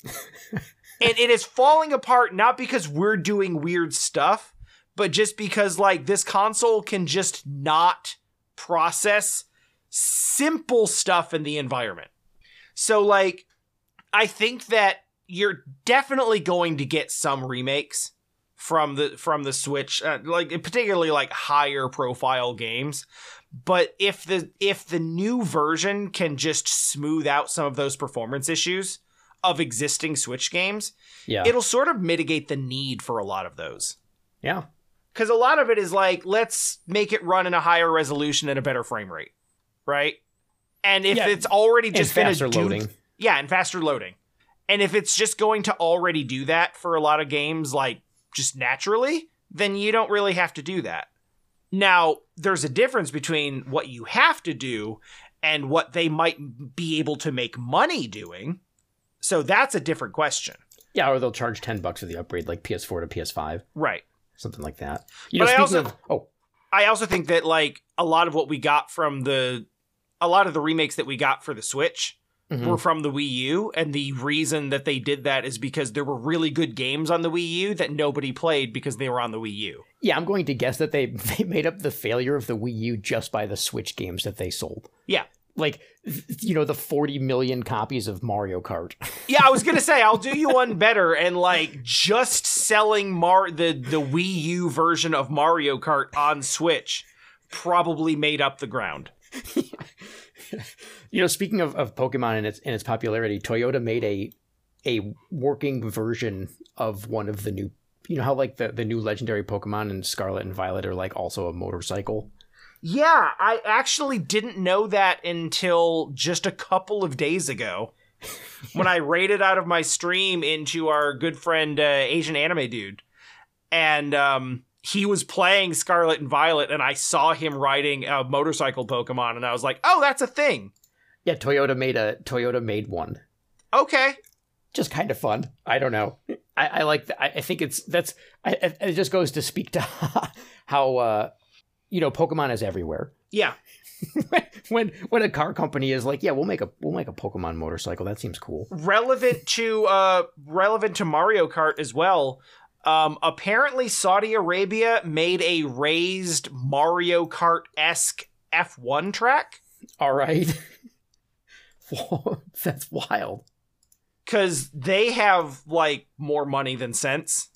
And it is falling apart not because we're doing weird stuff, but just because, like, this console can just not process simple stuff in the environment. So, like, I think that you're definitely going to get some remakes from the from the Switch, uh, like particularly like higher profile games. But if the if the new version can just smooth out some of those performance issues of existing Switch games, yeah, it'll sort of mitigate the need for a lot of those. Yeah, because a lot of it is like, let's make it run in a higher resolution and a better frame rate, right? And if yeah, it's already just and faster gonna loading, do, yeah, and faster loading. And if it's just going to already do that for a lot of games, like, just naturally, then you don't really have to do that. Now, there's a difference between what you have to do and what they might be able to make money doing. So that's a different question. Yeah, or they'll charge ten bucks for the upgrade, like P S four to P S five. Right. Something like that. You but know, I also, of, oh. I also think that, like, a lot of what we got from the, a lot of the remakes that we got for the Switch mm-hmm. were from the Wii U, and the reason that they did that is because there were really good games on the Wii U that nobody played because they were on the Wii U. Yeah, I'm going to guess that they, they made up the failure of the Wii U just by the Switch games that they sold. Yeah. Like, you know, the forty million copies of Mario Kart. Yeah, I was going to say, I'll do you one better, and, like, just selling Mar- the, the Wii U version of Mario Kart on Switch probably made up the ground. You know, speaking of, of Pokemon and its and its popularity, Toyota made a a working version of one of the new, you know how like the, the new legendary Pokemon in Scarlet and Violet are like also a motorcycle? Yeah, I actually didn't know that until just a couple of days ago when I raided out of my stream into our good friend uh, Asian Anime Dude. And um, he was playing Scarlet and Violet, and I saw him riding a motorcycle Pokemon, and I was like, oh, that's a thing. Yeah, Toyota made a Toyota made one. Okay. Just kind of fun. I don't know. I, I like that. I think it's that's. I, it just goes to speak to how uh, you know, Pokemon is everywhere. Yeah. when when a car company is like, yeah, we'll make a we'll make a Pokemon motorcycle. That seems cool. Relevant to uh relevant to Mario Kart as well. Um, apparently Saudi Arabia made a raised Mario Kart-esque F one track. All right. That's wild. Because they have, like, more money than sense.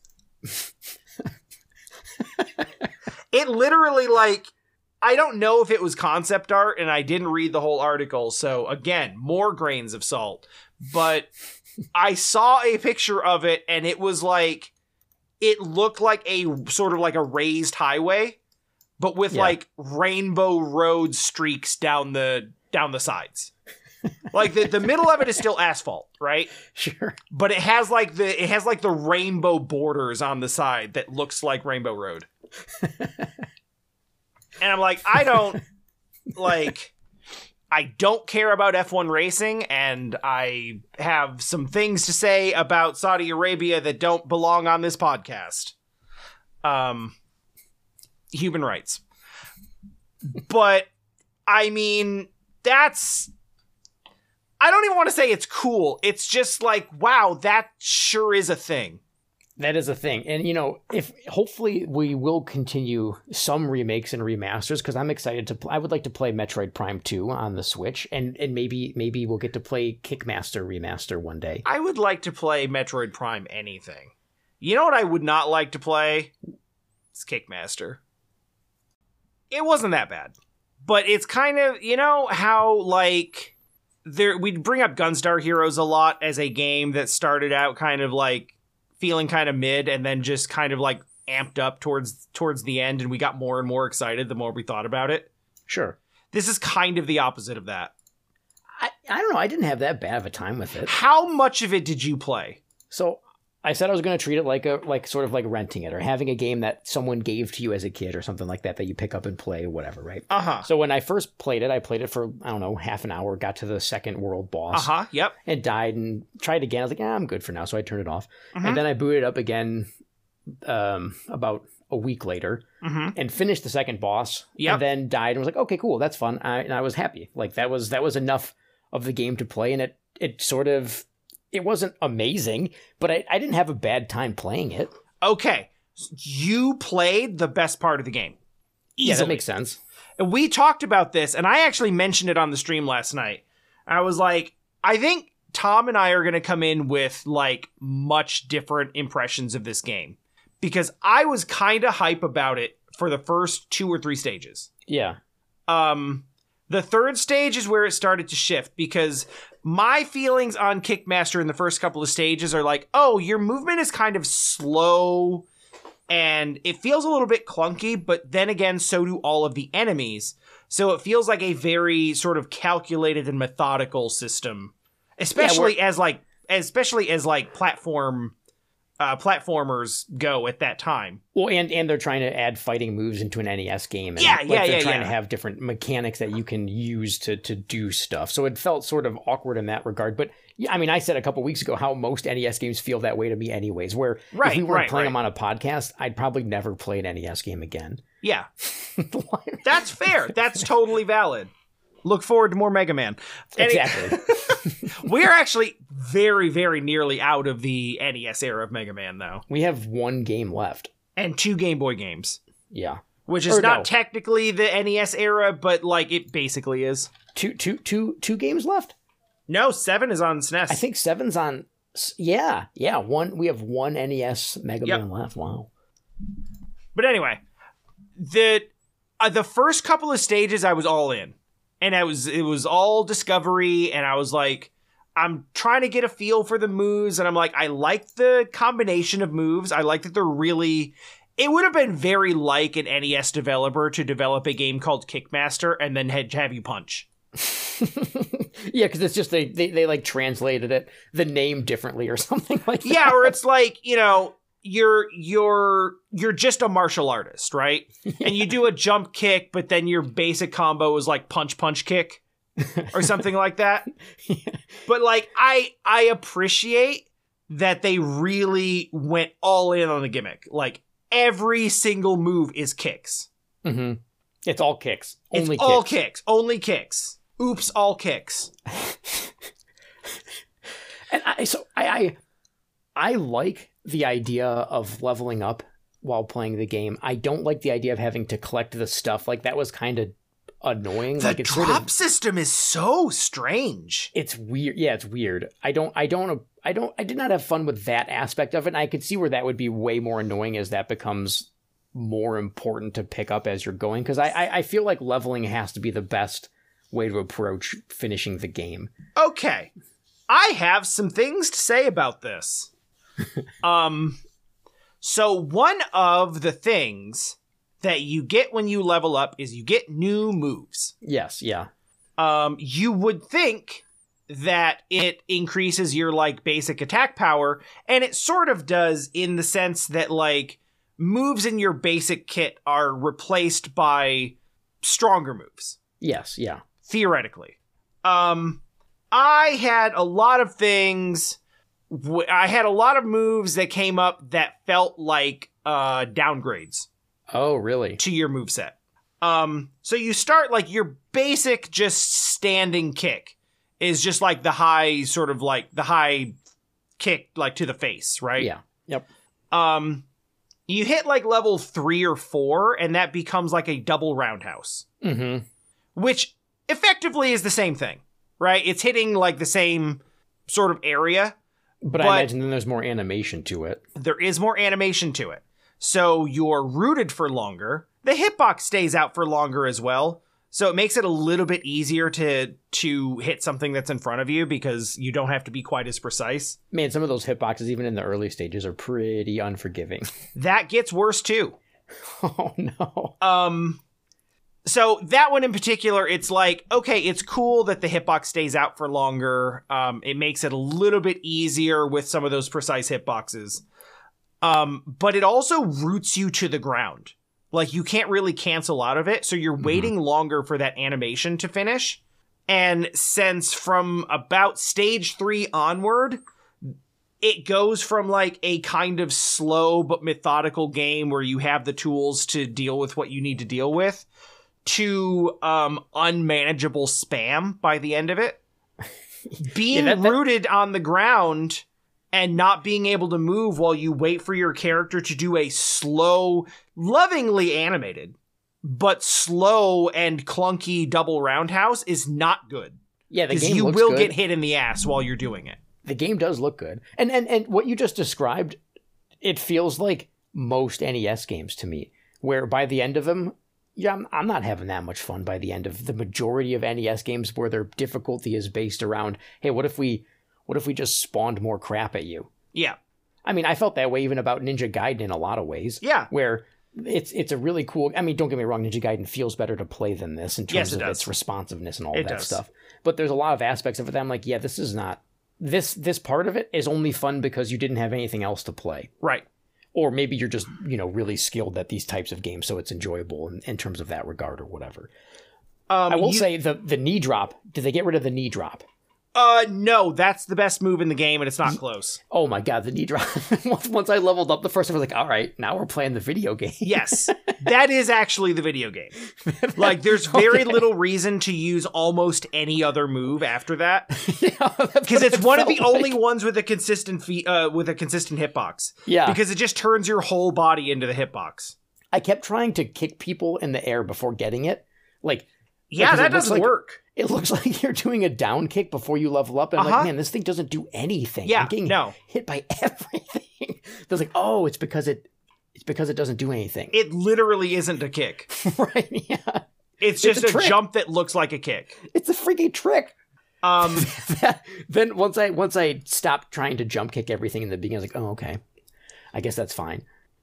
It literally, like, I don't know if it was concept art, and I didn't read the whole article, so, again, more grains of salt. But I saw a picture of it, and it was, like, it looked like a, sort of like a raised highway, but with, yeah. like, rainbow road streaks down the, down the sides. Like the, the middle of it is still asphalt, right? Sure. But it has like the it has like the rainbow borders on the side that looks like Rainbow Road. And I'm like, I don't like I don't care about F one racing, and I have some things to say about Saudi Arabia that don't belong on this podcast. Um human rights. But I mean, that's I don't even want to say it's cool. It's just like, wow, that sure is a thing. That is a thing. And, you know, if hopefully we will continue some remakes and remasters, because I'm excited to, pl- I would like to play Metroid Prime two on the Switch, and, and maybe maybe we'll get to play Kickmaster Remaster one day. I would like to play Metroid Prime anything. You know what I would not like to play? It's Kickmaster. It wasn't that bad. But it's kind of, you know how, like... There, we'd bring up Gunstar Heroes a lot as a game that started out kind of like feeling kind of mid and then just kind of like amped up towards towards the end, and we got more and more excited the more we thought about it. Sure. This is kind of the opposite of that. I, I don't know. I didn't have that bad of a time with it. How much of it did you play? So I said I was going to treat it like a like sort of like renting it or having a game that someone gave to you as a kid or something like that that you pick up and play or whatever, right? Uh-huh. So when I first played it, I played it for, I don't know, half an hour, got to the second world boss. Uh-huh, yep. And died and tried again. I was like, yeah, I'm good for now. So I turned it off. Mm-hmm. And then I booted up again um, about a week later mm-hmm. and finished the second boss. Yep. And then died and was like, okay, cool, that's fun. I, and I was happy. Like that was that was enough of the game to play, and it it sort of... It wasn't amazing, but I, I didn't have a bad time playing it. Okay. You played the best part of the game. Easily. Yeah, that makes sense. And we talked about this, and I actually mentioned it on the stream last night. I was like, I think Tom and I are going to come in with, like, much different impressions of this game. Because I was kind of hype about it for the first two or three stages. Yeah. Um... The third stage is where it started to shift, because my feelings on Kickmaster in the first couple of stages are like, oh, your movement is kind of slow and it feels a little bit clunky, but then again, so do all of the enemies. So it feels like a very sort of calculated and methodical system, especially yeah, as like, especially as like platform uh, platformers go at that time. Well, and and they're trying to add fighting moves into an N E S game. And, Yeah, like, yeah, they're yeah, trying yeah. to have different mechanics that you can use to to do stuff. So it felt sort of awkward in that regard. But yeah, I mean, I said a couple weeks ago how most N E S games feel that way to me anyways, where Right, if we weren't right, playing right. them on a podcast, I'd probably never play an N E S game again. Yeah, that's fair. That's totally valid. Look forward to more Mega Man. Any- Exactly. We're actually very, very nearly out of the N E S era of Mega Man, though. We have one game left. And two Game Boy games. Yeah. Which is Or not no. technically the N E S era, but, like, it basically is. Two, two, two, two games left? No, seven is on S N E S. I think seven's on. Yeah. Yeah. One. We have one N E S Mega Yep. Man left. Wow. But anyway, the uh, the first couple of stages I was all in. And I was it was all discovery, and I was like, I'm trying to get a feel for the moves, and I'm like, I like the combination of moves. I like that they're really... It would have been very like an N E S developer to develop a game called Kickmaster and then had have you punch. Yeah, because it's just they, they they like translated it the name differently or something like that. Yeah, or it's like, you know, you're you're you're just a martial artist, right? And you do a jump kick, but then your basic combo is like punch punch kick or something like that. Yeah. But like I I appreciate that they really went all in on the gimmick. Like every single move is kicks. Mm-hmm. It's all kicks. Only it's all kicks. kicks. Only kicks. Oops, all kicks. And I so I, I I like the idea of leveling up while playing the game. I don't like the idea of having to collect the stuff. Like that was kind of annoying. The like it's drop sort of, system is so strange. it's weird. Yeah, it's weird. I don't I don't I don't I did not have fun with that aspect of it. And I could see where that would be way more annoying as that becomes more important to pick up as you're going. Because I, I I feel like leveling has to be the best way to approach finishing the game. Okay. I have some things to say about this. um, so one of the things that you get when you level up is you get new moves. Yes, yeah. Um, you would think that it increases your like basic attack power, and it sort of does in the sense that like moves in your basic kit are replaced by stronger moves. Yes, yeah. Theoretically. Um, I had a lot of things. W- I had a lot of moves that came up that felt like uh, downgrades Oh, really? to your moveset. Um, so you start like your basic just standing kick is just like the high sort of like the high kick like to the face, right? Yeah. Yep. Um, you hit like level three or four, and that becomes like a double roundhouse, Mm-hmm. which effectively is the same thing, right? It's hitting like the same sort of area. But, But- I imagine then there's more animation to it. There is more animation to it. So you're rooted for longer. The hitbox stays out for longer as well. So it makes it a little bit easier to to hit something that's in front of you because you don't have to be quite as precise. Man, some of those hitboxes, even in the early stages, are pretty unforgiving. That gets worse too. Oh, no. Um, so that one in particular, it's like, okay, it's cool that the hitbox stays out for longer. Um, it makes it a little bit easier with some of those precise hitboxes. Um, but it also roots you to the ground. Like, you can't really cancel out of it, so you're Mhm. waiting longer for that animation to finish. And since from about stage three onward, it goes from like a kind of slow but methodical game where you have the tools to deal with what you need to deal with to um, unmanageable spam by the end of it. Being Yeah, that- that- rooted on the ground and not being able to move while you wait for your character to do a slow, lovingly animated, but slow and clunky double roundhouse is not good. Yeah, the Because game you looks will good. get hit in the ass while you're doing it. The game does look good. And, and, and what you just described, it feels like most N E S games to me, where by the end of them, yeah, I'm, I'm not having that much fun by the end of the majority of N E S games where their difficulty is based around, hey, what if we... What if we just spawned more crap at you? Yeah. I mean, I felt that way even about Ninja Gaiden in a lot of ways. Yeah. Where it's it's a really cool... I mean, don't get me wrong, Ninja Gaiden feels better to play than this in terms Yes, it of does. its responsiveness and all It that does. stuff. But there's a lot of aspects of it that I'm like, yeah, this is not this this part of it is only fun because you didn't have anything else to play. Right. Or maybe you're just, you know, really skilled at these types of games, so it's enjoyable in, in terms of that regard or whatever. Um, I will you, say the the knee drop. Did they get rid of the knee drop? Uh, no, that's the best move in the game, and it's not close. Oh my god, the knee drop. once, once I leveled up the first, I was like, all right, now we're playing the video game. Yes, that is actually the video game. Like, there's very okay. little reason to use almost any other move after that, because yeah, it's it one of the like. only ones with a consistent fe- uh, with a consistent hitbox. Yeah, because it just turns your whole body into the hitbox. I kept trying to kick people in the air before getting it, like. Yeah, that doesn't like, work. It looks like you're doing a down kick before you level up. And I'm uh-huh. like, man, this thing doesn't do anything. Yeah, I'm getting no. hit by everything. I was like, oh, it's because it it's because it doesn't do anything. It literally isn't a kick. Right, yeah. It's just it's a, a jump that looks like a kick. It's a freaking trick. Um, then once I once I stopped trying to jump kick everything in the beginning, I was like, oh, okay. I guess that's fine.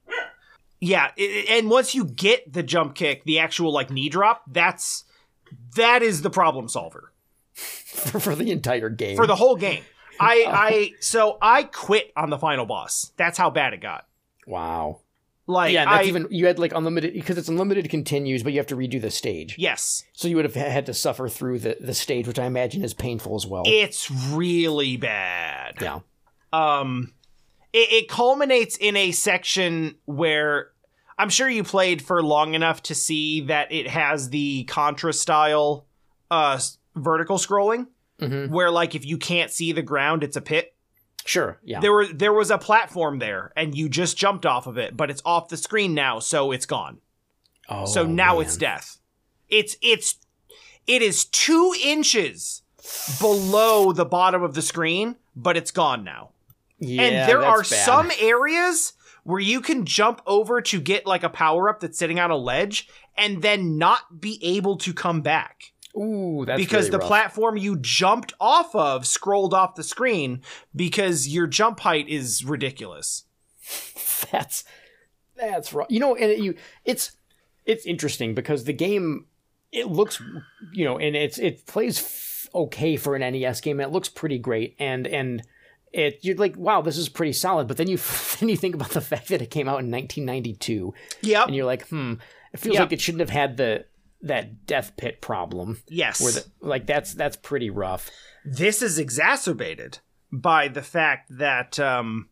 Yeah, it, and once you get the jump kick, the actual like knee drop, that's that is the problem solver for, for the entire game. For the whole game. I I so I quit on the final boss. That's how bad it got. Wow. Like yeah, that's I, even you had like unlimited because it's unlimited continues, but you have to redo the stage. Yes. So you would have had to suffer through the the stage, which I imagine is painful as well. It's really bad. Yeah. Um, it, it culminates in a section where I'm sure you played for long enough to see that it has the Contra style uh, vertical scrolling, mm-hmm. where like if you can't see the ground, it's a pit. Sure, yeah. There were there was a platform there, and you just jumped off of it, but it's off the screen now, so it's gone. Oh, so now man. It's death. It's it's it is two inches below the bottom of the screen, but it's gone now. Yeah, and there are bad. some areas where you can jump over to get like a power-up that's sitting on a ledge and then not be able to come back. Ooh, that's Because really the rough. platform you jumped off of scrolled off the screen because your jump height is ridiculous. that's that's rough. You know, and it, you it's it's interesting because the game, it looks, you know, and it's it plays f- okay for an N E S game. And it looks pretty great, and and it you're like, wow, this is pretty solid. But then you then you think about the fact that it came out in nineteen ninety-two. Yep. And you're like, hmm, it feels yep. like it shouldn't have had the that death pit problem. Yes. Where the, like that's that's pretty rough. This is exacerbated by the fact that um,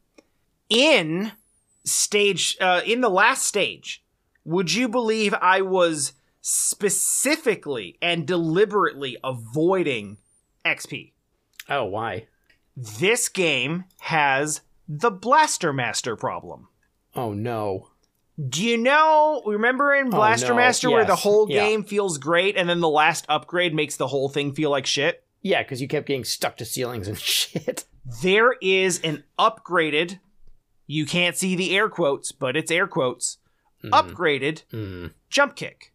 in stage uh, in the last stage, would you believe I was specifically and deliberately avoiding X P? Oh, why? This game has the Blaster Master problem. Oh no. Do you know, remember in Blaster oh, no. Master yes. where the whole yeah. game feels great and then the last upgrade makes the whole thing feel like shit? Yeah, because you kept getting stuck to ceilings and shit. There is an upgraded, you can't see the air quotes, but it's air quotes, mm. upgraded mm. jump kick.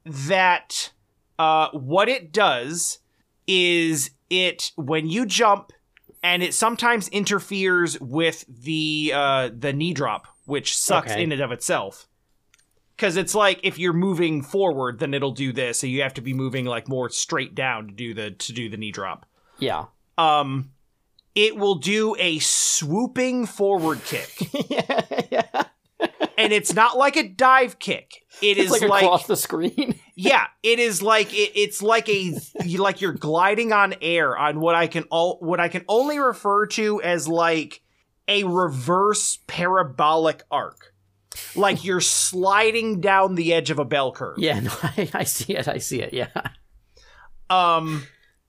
That, uh, what it does is it, when you jump, and it sometimes interferes with the uh, the knee drop, which sucks okay. in and of itself. Because it's like if you're moving forward, then it'll do this, so you have to be moving like more straight down to do the to do the knee drop. Yeah. Um, it will do a swooping forward kick. yeah, yeah. And it's not like a dive kick. It it's is like, like across the screen. yeah, it is like it, it's like a you, like you're gliding on air on what I can all what I can only refer to as like a reverse parabolic arc. Like you're sliding down the edge of a bell curve. Yeah, no, I, I see it. I see it. Yeah. Um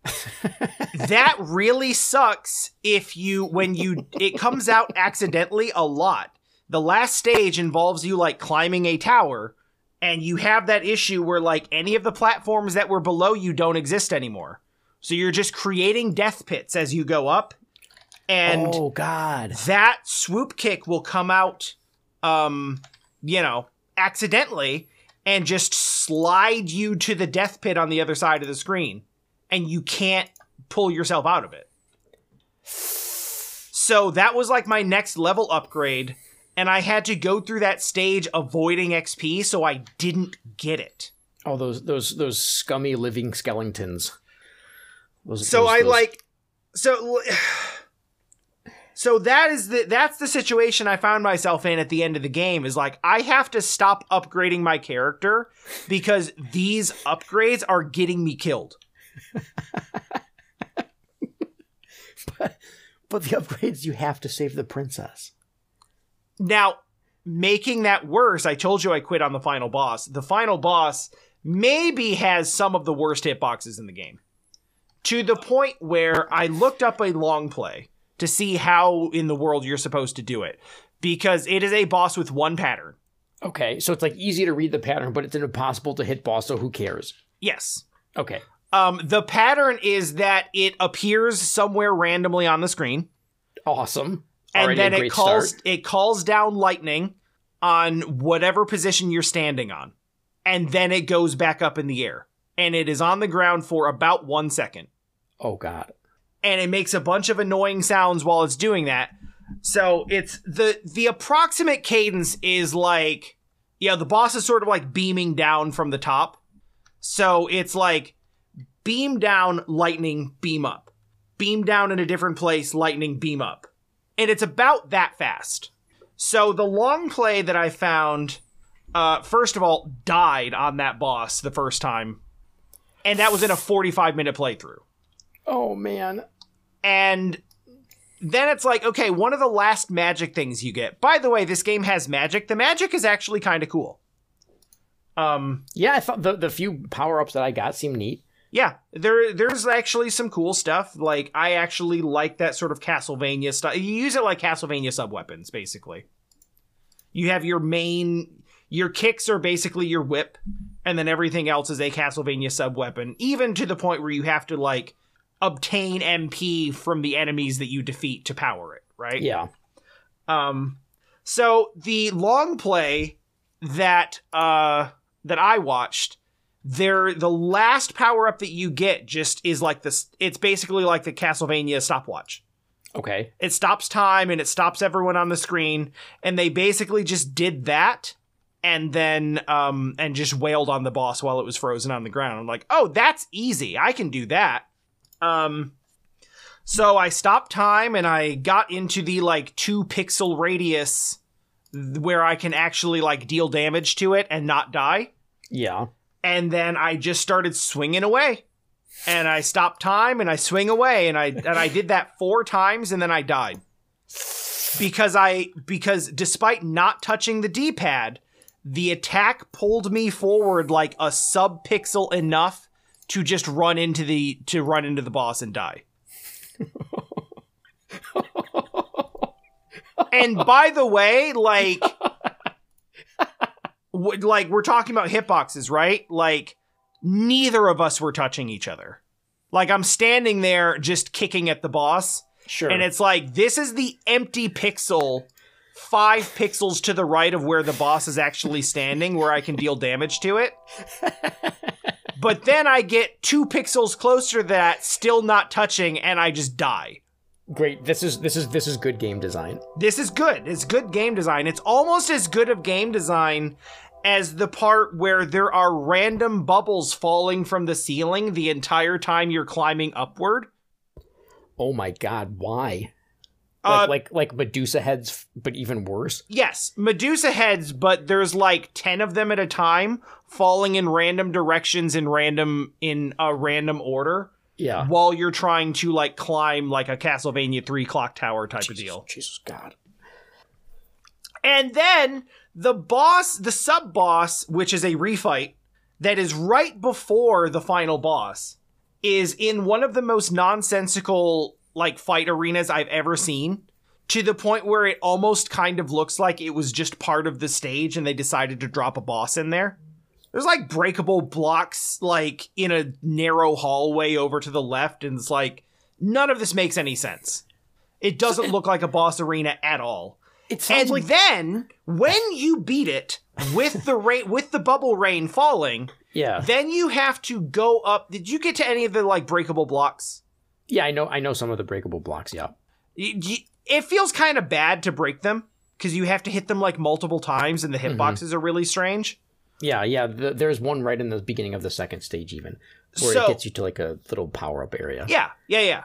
that really sucks if you when you it comes out accidentally a lot. The last stage involves you like climbing a tower, and you have that issue where like any of the platforms that were below you don't exist anymore. So you're just creating death pits as you go up. And oh god. That swoop kick will come out um, you know, accidentally and just slide you to the death pit on the other side of the screen. And you can't pull yourself out of it. So that was like my next level upgrade. And I had to go through that stage avoiding X P, so I didn't get it. Oh, those those those scummy living skeletons. Those, so those, I those... like, so So that is the that's the situation I found myself in at the end of the game, is like, I have to stop upgrading my character because these upgrades are getting me killed. but, but the upgrades, you have to save the princess. Now, making that worse, I told you I quit on the final boss. The final boss maybe has some of the worst hitboxes in the game. To the point where I looked up a long play to see how in the world you're supposed to do it. Because it is a boss with one pattern. Okay, so it's like easy to read the pattern, but it's an impossible to hit boss, so who cares? Yes. Okay. Um, the pattern is that it appears somewhere randomly on the screen. Awesome. And Already then a it great calls start. it calls down lightning on whatever position you're standing on. And then it goes back up in the air. And it is on the ground for about one second. Oh, God. And it makes a bunch of annoying sounds while it's doing that. So it's the the approximate cadence is like, yeah, the boss is sort of like beaming down from the top. So it's like beam down, lightning, beam up. Beam down in a different place, lightning, beam up. And it's about that fast. So the long play that I found, uh, first of all, died on that boss the first time. And that was in a forty-five minute playthrough. Oh, man. And then it's like, okay, one of the last magic things you get. By the way, this game has magic. The magic is actually kind of cool. Um, yeah, I thought the, the few power-ups that I got seemed neat. Yeah, there there's actually some cool stuff. Like, I actually like that sort of Castlevania stuff. You use it like Castlevania sub-weapons, basically. You have your main... Your kicks are basically your whip, and then everything else is a Castlevania sub-weapon, even to the point where you have to, like, obtain M P from the enemies that you defeat to power it, right? Yeah. Um, so the long play that uh that I watched, there the last power up that you get just is like this. It's basically like the Castlevania stopwatch. Okay. It stops time and it stops everyone on the screen, and they basically just did that. And then, um, and just wailed on the boss while it was frozen on the ground. I'm like, oh, that's easy. I can do that. Um, so I stopped time and I got into the, like, two pixel radius where I can actually, like, deal damage to it and not die. Yeah. And then I just started swinging away. And I stopped time and I swing away. And I, and I did that four times and then I died. Because I, because despite not touching the D-pad, the attack pulled me forward like a sub-pixel enough to just run into the to run into the boss and die. And by the way, like, w- like we're talking about hitboxes, right? Like, neither of us were touching each other. Like, I'm standing there just kicking at the boss, Sure. and it's like, this is the empty pixel five pixels to the right of where the boss is actually standing, where I can deal damage to it. But then I get two pixels closer to that, still not touching, and I just die. Great. This is this is this is good game design. This is good. It's good game design. It's almost as good of game design as the part where there are random bubbles falling from the ceiling the entire time you're climbing upward. Oh my god, why? Uh, Like, like like Medusa heads, but even worse? Yes, Medusa heads, but there's like ten of them at a time falling in random directions in random in a random order. Yeah. While you're trying to like climb like a Castlevania three clock tower type Jesus, of deal. Jesus God. And then the boss, the sub boss, which is a refight that is right before the final boss, is in one of the most nonsensical like fight arenas I've ever seen, to the point where it almost kind of looks like it was just part of the stage and they decided to drop a boss in there. There's like breakable blocks like in a narrow hallway over to the left, and it's like none of this makes any sense. It doesn't look like a boss arena at all. It sounds And like then when you beat it with the rain, with the bubble rain falling, yeah, then you have to go up. Did you get to any of the like breakable blocks? yeah. I know. I know some of the breakable blocks. Yeah. Y- y- It feels kind of bad to break them because you have to hit them like multiple times, and the hitboxes Mm-hmm. are really strange. Yeah, yeah. The, there's one right in the beginning of the second stage, even where So- it gets you to like a little power up area. Yeah, yeah, yeah.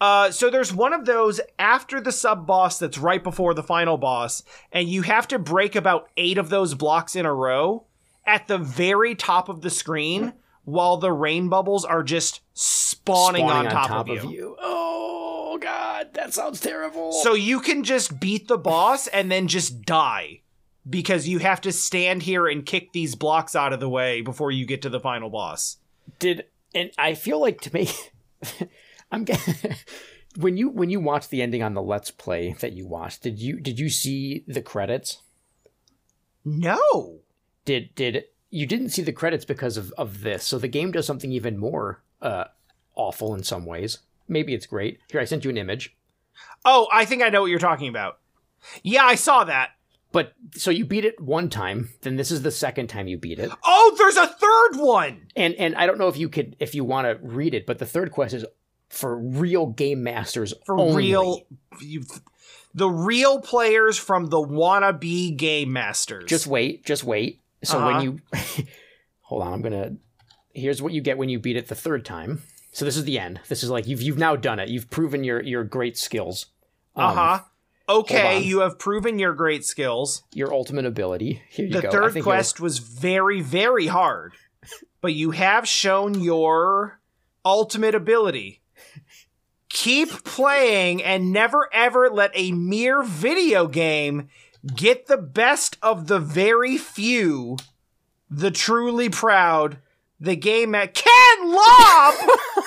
Uh, so there's one of those after the sub boss that's right before the final boss, and you have to break about eight of those blocks in a row at the very top of the screen while the rain bubbles are just spawning, spawning on, top on top, of, of you. you. Oh, God, that sounds terrible. So you can just beat the boss and then just die because you have to stand here and kick these blocks out of the way before you get to the final boss. Did and I feel like to make I'm when you when you watched the ending on the Let's Play that you watched, did you did you see the credits? No. Did did you didn't see the credits because of, of this? So the game does something even more uh, awful in some ways. Maybe it's great. Here, I sent you an image. Oh, I think I know what you're talking about. Yeah, I saw that. But so you beat it one time, then this is the second time you beat it. Oh, there's a third one. And and I don't know if you could if you want to read it, but the third quest is for real game masters for only. real the real players from the wannabe game masters. Just wait, just wait. So uh-huh. when you hold on, I'm going to here's what you get when you beat it the third time. So this is the end. This is like you've you've now done it. You've proven your your great skills. Um, uh-huh. Okay, you have proven your great skills. Your ultimate ability. Here you the go. The third quest was very, very hard. But you have shown your ultimate ability. Keep playing and never ever let a mere video game get the best of the very few, the truly proud, the game at Ken Lob!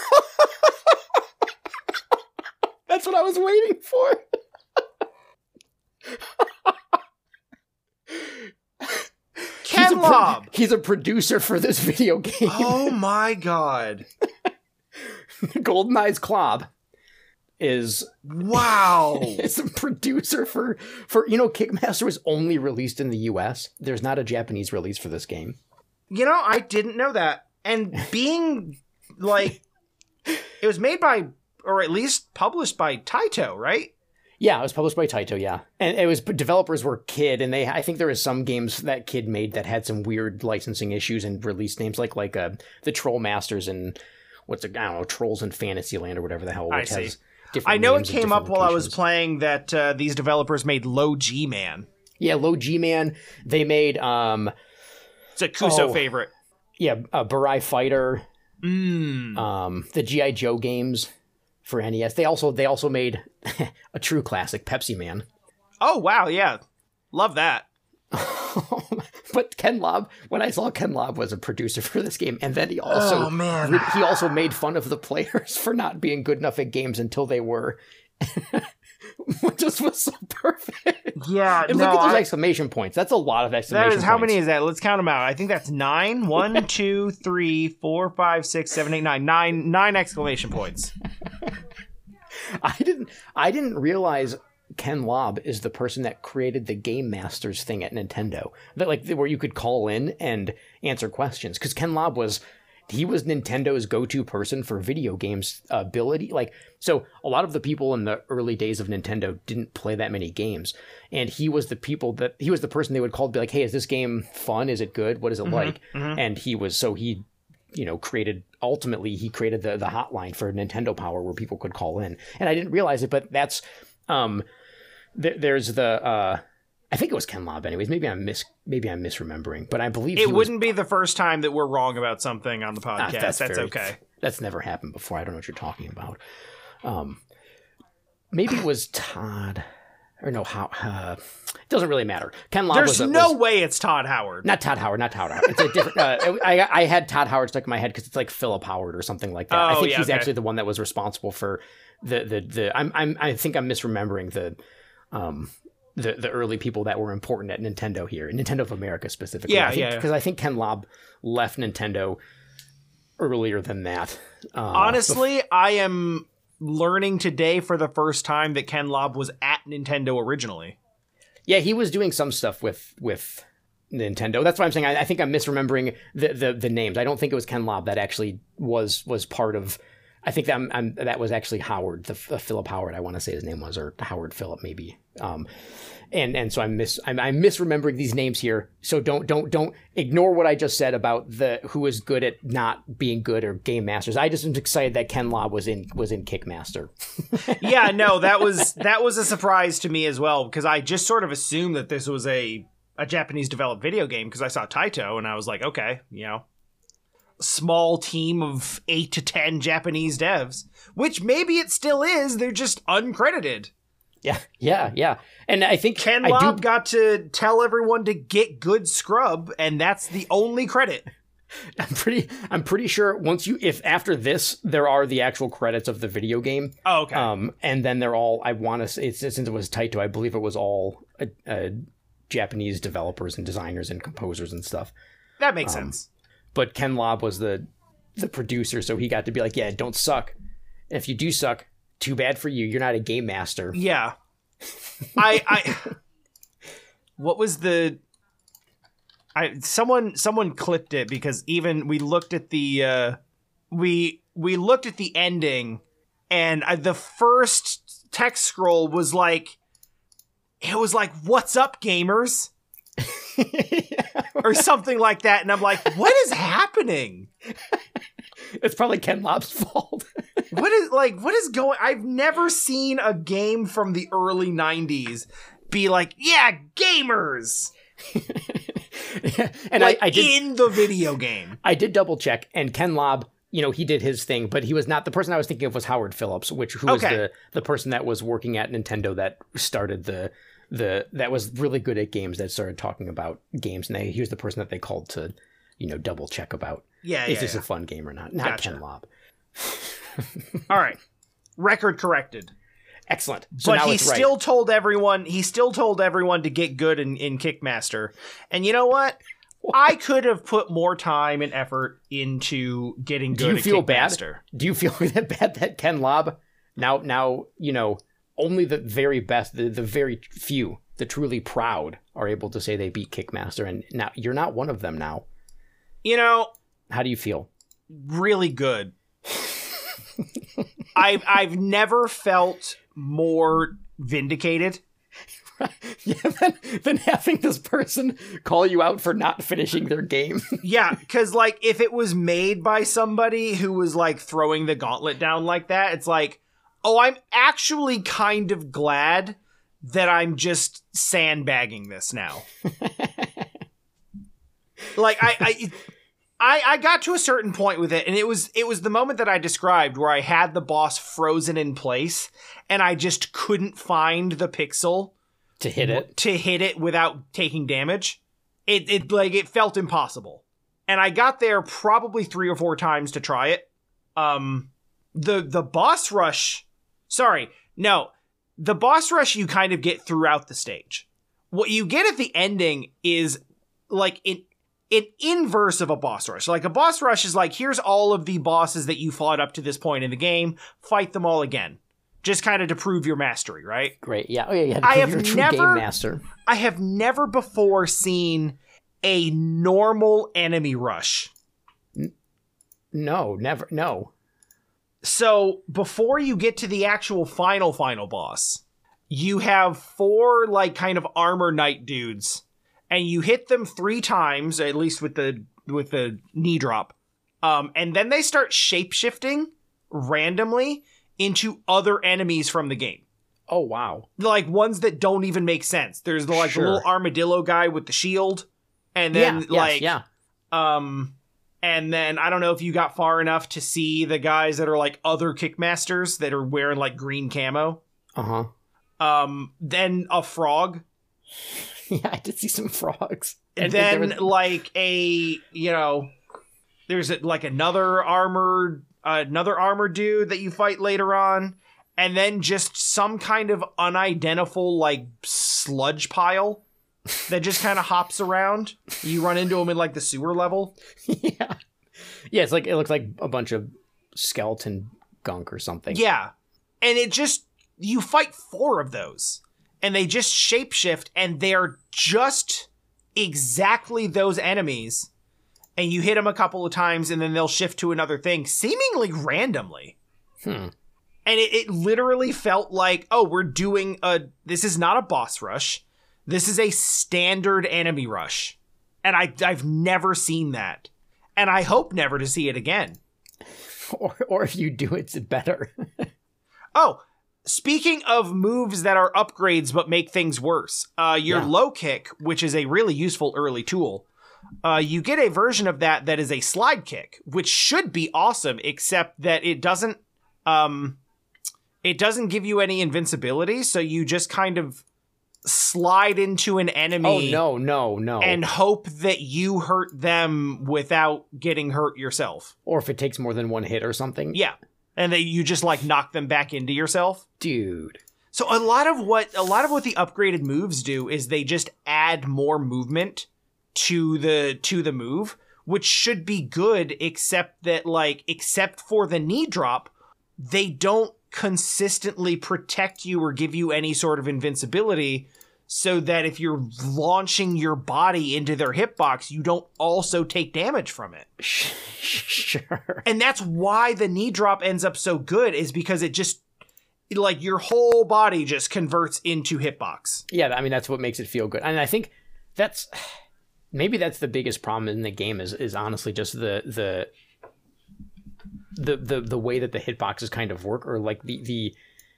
That's what I was waiting for. Ken he's a Lob. Pro- he's a producer for this video game. Oh my god. GoldenEye's Clob is wow. is a producer for for you know Kickmaster was only released in the U S. There's not a Japanese release for this game. You know, I didn't know that. And being like it was made by or at least published by Taito, right? Yeah, it was published by Taito, yeah. And it was developers were Kid, and they I think there was some games that Kid made that had some weird licensing issues and release names like like uh, the Troll Masters and what's it, I don't know, Trolls in Fantasyland or whatever the hell, which I see. has different I know it names came up while I was playing that uh, these developers made Low G-Man. Yeah, Low G-Man. They made um it's a Kuso oh, favorite. Yeah, uh, Burai Fighter. Mm. Um the G I. Joe games for N E S. They also they also made a true classic, Pepsi Man. Oh wow, yeah. Love that. But Ken Lob, when I saw Ken Lob was a producer for this game, and then he also oh, man. he also made fun of the players for not being good enough at games until they were. Which just was so perfect. Yeah, and no, look at those I, exclamation points. That's a lot of exclamation that is, points. How many is that? Let's count them out. I think that's nine. One, two, three, four, five, six, seven, eight, nine. Nine, nine exclamation points. I didn't. I didn't realize Ken Lob is the person that created the Game Masters thing at Nintendo. That like where you could call in and answer questions. Because Ken Lob was. He was Nintendo's go-to person for video games ability. Like, so a lot of the people in the early days of Nintendo didn't play that many games. And he was the people that, he was the person they would call to be like, hey, is this game fun? Is it good? What is it mm-hmm, like? Mm-hmm. And he was, so he, you know, created, ultimately he created the, the hotline for Nintendo Power where people could call in. And I didn't realize it, but that's, um, th- there's the, uh, I think it was Ken Lob anyways. Maybe I'm mis maybe I'm misremembering, but I believe it he wouldn't was... be the first time that we're wrong about something on the podcast. Ah, that's that's very, okay. That's never happened before. I don't know what you're talking about. Um, maybe it was Todd, or no, how? Uh, it doesn't really matter. Ken Lob. There's was a, no was, way it's Todd Howard. Not Todd Howard. Not Todd Howard. It's a different. uh, I I had Todd Howard stuck in my head because it's like Philip Howard or something like that. Oh, I think yeah, he's okay. actually the one that was responsible for the the the. I'm I'm I think I'm misremembering the. Um, The, the early people that were important at Nintendo here, Nintendo of America specifically. Yeah, I think, yeah. Because I think Ken Lob left Nintendo earlier than that. Uh, Honestly, bef- I am learning today for the first time that Ken Lob was at Nintendo originally. Yeah, he was doing some stuff with with Nintendo. That's why I'm saying I, I think I'm misremembering the, the the names. I don't think it was Ken Lob that actually was was part of. I think that I'm, I'm, that was actually Howard, the, the Philip Howard, I want to say his name was, or Howard Philip maybe. Um, and and so I'm mis I'm, I'm misremembering these names here. So don't don't don't ignore what I just said about the who is good at not being good or game masters. I just am excited that Ken Lobb was in was in Kickmaster. Yeah, no, that was that was a surprise to me as well, because I just sort of assumed that this was a a Japanese developed video game because I saw Taito and I was like, okay, you know. Small team of eight to ten Japanese devs, which maybe it still is. They're just uncredited. Yeah, yeah, yeah. And I think Ken I Lobb do... got to tell everyone to get good scrub, and that's the only credit. I'm pretty. I'm pretty sure once you, if after this, there are the actual credits of the video game. Oh, okay. Um, and then they're all. I want to say, since it was Taito, I believe it was all uh, uh, Japanese developers and designers and composers and stuff. That makes um, sense. But Ken Lobb was the the producer, so he got to be like, yeah, don't suck. If you do suck, too bad for you. You're not a game master. Yeah. I I what was the I someone someone clipped it because even we looked at the uh we we looked at the ending and I, the first text scroll was like it was like what's up gamers? Or something like that, and I'm like, what is happening? It's probably Ken Lobb's fault. What is like what is going I've never seen a game from the early nineties be like, yeah, gamers. Yeah, and like I, I did in the video game. I did double check, and Ken Lobb, you know, he did his thing, but he was not the person I was thinking of was Howard Phillips, which who was okay. the the person that was working at Nintendo that started the the that was really good at games that started talking about games, and they, he was the person that they called to, you know, double check about yeah, is yeah, this yeah. a fun game or not. Not Gotcha. Ken Lobb. All right, record corrected. Excellent. So but now he it's right. still told everyone. He still told everyone to get good in, in Kickmaster. And you know what? what? I could have put more time and effort into getting good. Do you at feel Kickmaster. bad? Do you feel that bad that Ken Lobb now now you know only the very best, the, the very few, the truly proud are able to say they beat Kickmaster, and now you're not one of them now. You know, how do you feel? Really good. I've I've never felt more vindicated. Yeah, than, than having this person call you out for not finishing their game. Yeah, because like if it was made by somebody who was like throwing the gauntlet down like that, it's like, oh, I'm actually kind of glad that I'm just sandbagging this now. Like I, I, I, I got to a certain point with it, and it was it was the moment that I described where I had the boss frozen in place, and I just couldn't find the pixel to hit it to hit it without taking damage. It it like it felt impossible, and I got there probably three or four times to try it. Um, the the boss rush, sorry, no, the boss rush you kind of get throughout the stage. What you get at the ending is like an an inverse of a boss rush. Like a boss rush is like, here's all of the bosses that you fought up to this point in the game, fight them all again. Just kind of to prove your mastery, right? Great, yeah. Oh, yeah, you had to I prove have you're a true never, game master. I have never before seen a normal enemy rush. N- no, never, no. So, before you get to the actual final, final boss, you have four, like, kind of armor knight dudes, and you hit them three times, at least with the with the knee drop, um, and then they start shape-shifting randomly into other enemies from the game. Oh, wow. Like, ones that don't even make sense. There's, the, like, Sure. the little armadillo guy with the shield, and then, yeah, like... yes, yeah. Um, and then, I don't know if you got far enough to see the guys that are, like, other Kickmasters that are wearing, like, green camo. Uh-huh. Um, then a frog. Yeah, I did see some frogs. And then, was... like, a, you know, there's, a, like, another armored, uh, another armored dude that you fight later on. And then just some kind of unidentifiable, like, sludge pile that just kind of hops around. You run into them in, like, the sewer level. Yeah. Yeah, it's like, it looks like a bunch of skeleton gunk or something. Yeah. And it just, you fight four of those. And they just shapeshift, and they're just exactly those enemies. And you hit them a couple of times, and then they'll shift to another thing, seemingly randomly. Hmm. And it, it literally felt like, oh, we're doing a, this is not a boss rush. This is a standard enemy rush. And I, I've never seen that. And I hope never to see it again. Or, or if you do, it's better. Oh, speaking of moves that are upgrades but make things worse, uh, your Yeah. low kick, which is a really useful early tool, uh, you get a version of that that is a slide kick, which should be awesome, except that it doesn't, um, it doesn't give you any invincibility, so you just kind of slide into an enemy. Oh, no, no, no. And hope that you hurt them without getting hurt yourself. Or if it takes more than one hit or something. Yeah. And that you just like knock them back into yourself. Dude. So a lot of what a lot of what the upgraded moves do is they just add more movement to the to the move, which should be good, except that like except for the knee drop, they don't consistently protect you or give you any sort of invincibility, so that if you're launching your body into their hitbox, you don't also take damage from it. Sure. And that's why the knee drop ends up so good, is because it just, like, your whole body just converts into hitbox. Yeah, I mean, that's what makes it feel good. And I think that's, maybe that's the biggest problem in the game is, is honestly just the, the, the, the, the way that the hitboxes kind of work, or like the, the,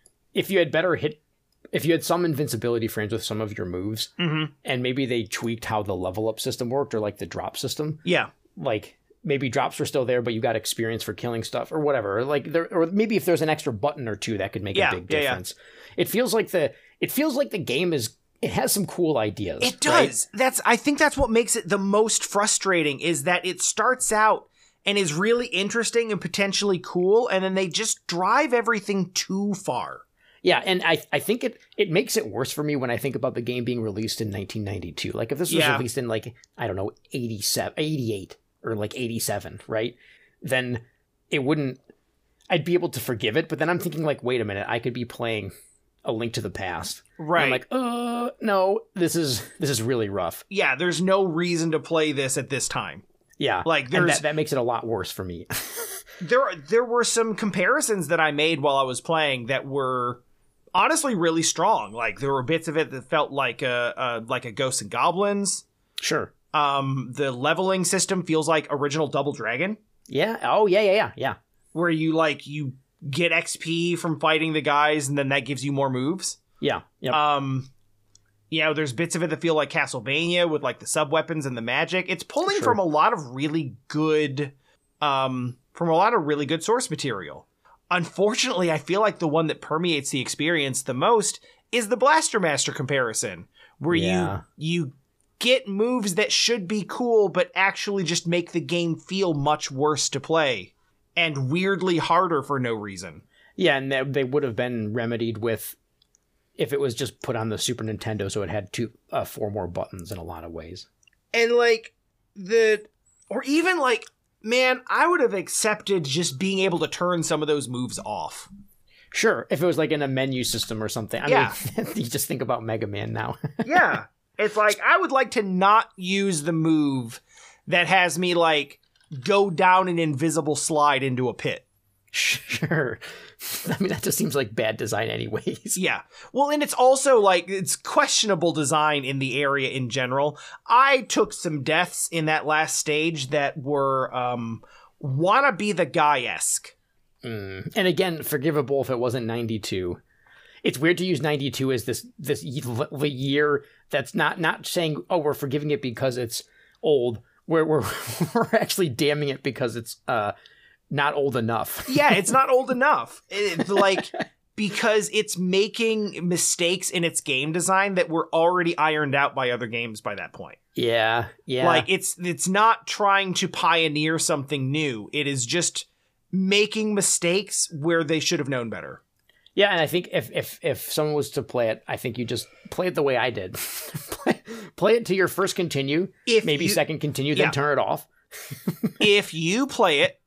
if you had better hit, if you had some invincibility frames with some of your moves, Mm-hmm. and maybe they tweaked how the level up system worked, or like the drop system, Yeah. like maybe drops were still there, but you got experience for killing stuff or whatever. Like there, or maybe if there's an extra button or two that could make Yeah, a big yeah, yeah. difference. It feels like the, it feels like the game is, it has some cool ideas. It right? does. That's, I think that's what makes it the most frustrating, is that it starts out and is really interesting and potentially cool, and then they just drive everything too far. Yeah, and I I think it it makes it worse for me when I think about the game being released in nineteen ninety-two. Like if this was Yeah. released in like, I don't know, eighty-seven, eighty-eight or like eighty-seven, right? Then it wouldn't, I'd be able to forgive it, but then I'm thinking like, wait a minute, I could be playing A Link to the Past. Right. And I'm like, uh, no, this is this is really rough. Yeah, there's no reason to play this at this time. Yeah, Like, and there's- that, that makes it a lot worse for me. There there were some comparisons that I made while I was playing that were honestly really strong. Like, there were bits of it that felt like a, a like a Ghosts and Goblins. Sure. Um, the leveling system feels like original Double Dragon, Yeah. Oh, yeah, yeah, yeah, yeah. where you like you get X P from fighting the guys, and then that gives you more moves. Yeah. Yep. Um, you know, there's bits of it that feel like Castlevania with like the sub weapons and the magic. It's pulling Sure. from a lot of really good, um, from a lot of really good source material. Unfortunately, I feel like the one that permeates the experience the most is the Blaster Master comparison, where Yeah. you you get moves that should be cool, but actually just make the game feel much worse to play, and weirdly harder for no reason. Yeah, and they, they would have been remedied with, if it was just put on the Super Nintendo, so it had two, uh, four more buttons in a lot of ways. And like the, or even like, man, I would have accepted just being able to turn some of those moves off. Sure, if it was like in a menu system or something. I Yeah. mean, you just think about Mega Man now. Yeah. It's like, I would like to not use the move that has me like go down an invisible slide into a pit. Sure. I mean, that just seems like bad design anyways. Yeah. Well, and it's also like, it's questionable design in the area in general. I took some deaths in that last stage that were, um, wanna be the guy-esque. Mm. And again, forgivable if it wasn't ninety-two. It's weird to use ninety-two as this this y- the year that's not not saying, oh, we're forgiving it because it's old. We're we're we're actually damning it because it's uh not old enough. Yeah, it's not old enough. It's like, because it's making mistakes in its game design that were already ironed out by other games by that point. Yeah, yeah. Like, it's it's not trying to pioneer something new. It is just making mistakes where they should have known better. Yeah, and I think if if if someone was to play it, I think you just play it the way I did. play, play it to your first continue, If maybe you- second continue, then Yeah. turn it off. If you play it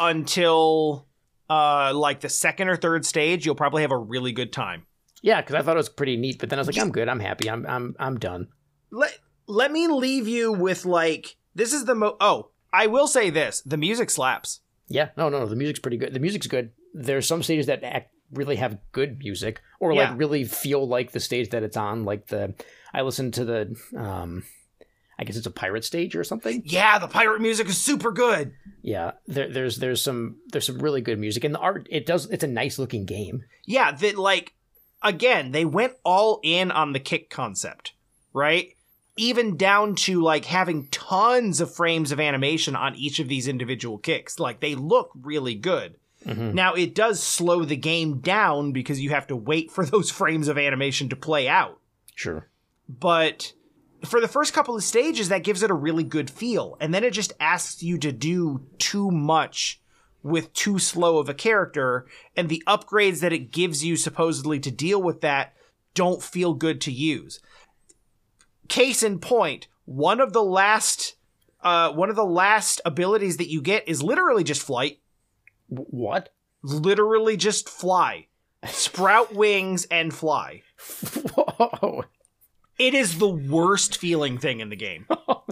until uh like the second or third stage, you'll probably have a really good time. Yeah, because I thought it was pretty neat, but then I was like, I'm good, I'm happy, I'm I'm I'm done. Let let me leave you with like, this is the mo oh, I will say this, the music slaps. Yeah, no, no, no, the music's pretty good. The music's good. there's some stages that act really have good music, or Yeah. like really feel like the stage that it's on. Like the, I listened to the, um, I guess it's a pirate stage or something. Yeah, the pirate music is super good. Yeah, there, there's there's some there's some really good music, and the art it does it's a nice looking game. Yeah, that like again, they went all in on the kick concept, right? Even down to like having tons of frames of animation on each of these individual kicks. Like they look really good. Mm-hmm. Now it does slow the game down because you have to wait for those frames of animation to play out. Sure. But for the first couple of stages, that gives it a really good feel. And then it just asks you to do too much with too slow of a character. And the upgrades that it gives you supposedly to deal with that don't feel good to use. Case in point, one of the last, uh, one of the last abilities that you get is literally just flight. W- what? Literally just fly. Sprout wings and fly. Whoa. It is the worst feeling thing in the game.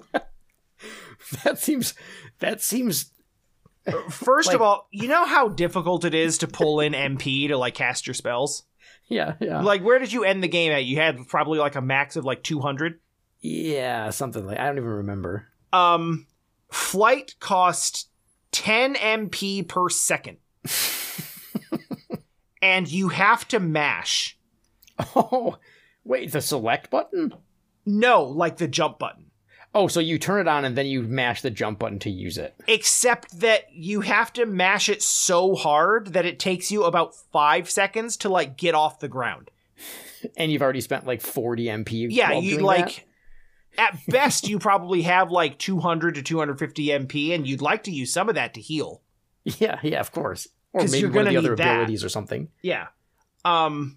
That seems that seems First like, of all, you know how difficult it is to pull in M P to like cast your spells? yeah, yeah. Like where did you end the game at? You had probably like a max of like two hundred. Yeah, something like I don't even remember. Um flight cost ten M P per second. And you have to mash. Oh, wait, the select button? No, like the jump button. Oh, so you turn it on and then you mash the jump button to use it. Except that you have to mash it so hard that it takes you about five seconds to like get off the ground. And you've already spent like forty M P. Yeah, while you doing like that? At best you probably have like two hundred to two hundred fifty M P, and you'd like to use some of that to heal. Yeah, yeah, of course. Or 'Cause maybe you're one of gonna the other need that. abilities or something. Yeah. Um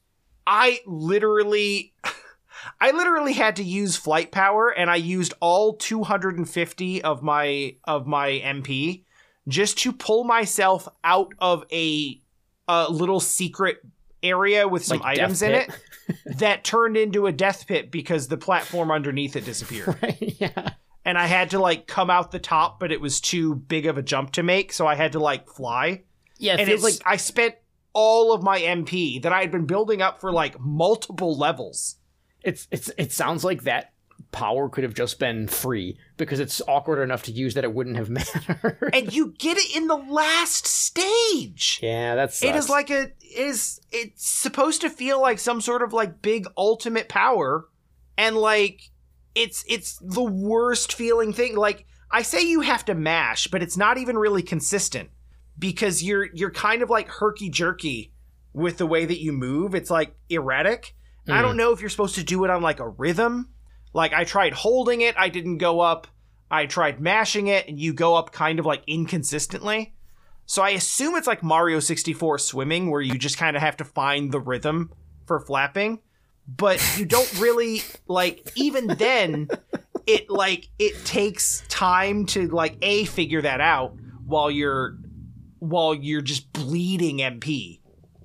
I literally I literally had to use flight power, and I used all two hundred fifty of my of my M P just to pull myself out of a, a little secret area with some Like items death in it pit? that turned into a death pit because the platform underneath it disappeared. Right, yeah. And I had to like come out the top, but it was too big of a jump to make, so I had to like fly. Yeah, it And feels it's like I spent all of my M P that I had been building up for like multiple levels. it's it's it sounds like that power could have just been free because it's awkward enough to use that it wouldn't have mattered. And you get it in the last stage. Yeah, that's It is like a it is it's supposed to feel like some sort of like big ultimate power, and like it's it's the worst feeling thing. Like I say you have to mash, but it's not even really consistent because you're you're kind of like herky jerky with the way that you move. It's like erratic. I Mm. don't know if you're supposed to do it on like a rhythm. Like I tried holding it, I didn't go up. I tried mashing it, and you go up kind of like inconsistently. So I assume it's like Mario sixty-four swimming, where you just kind of have to find the rhythm for flapping. But you don't really, like, even then, it like it takes time to like A, figure that out while you're while you're just bleeding M P.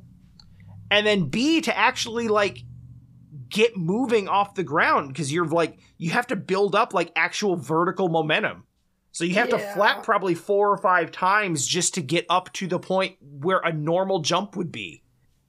And then B, to actually like get moving off the ground, because you're like you have to build up like actual vertical momentum. So you have to Yeah. flap probably four or five times just to get up to the point where a normal jump would be.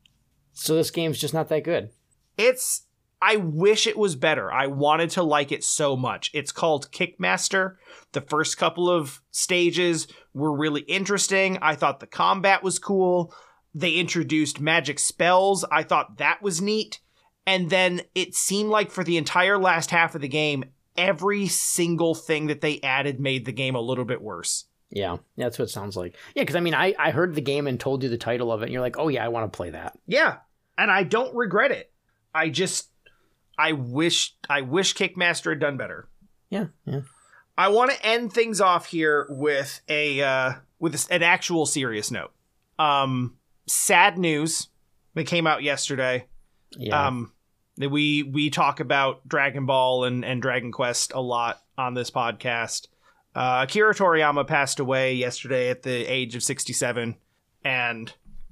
So this game's just not that good. It's I wish it was better. I wanted to like it so much. It's called Kickmaster. The first couple of stages were really interesting. I thought the combat was cool. They introduced magic spells. I thought that was neat. And then it seemed like for the entire last half of the game, every single thing that they added made the game a little bit worse. Yeah, that's what it sounds like. Yeah, because I mean, I, I heard the game and told you the title of it, and you're like, oh yeah, I want to play that. Yeah, and I don't regret it. I just, I wish, I wish Kickmaster had done better. Yeah, yeah. I want to end things off here with a, uh, with an actual serious note. Um, sad news that came out yesterday. Yeah. Um, that we we talk about Dragon Ball and, and Dragon Quest a lot on this podcast. Uh, Akira Toriyama passed away yesterday at the age of sixty-seven, and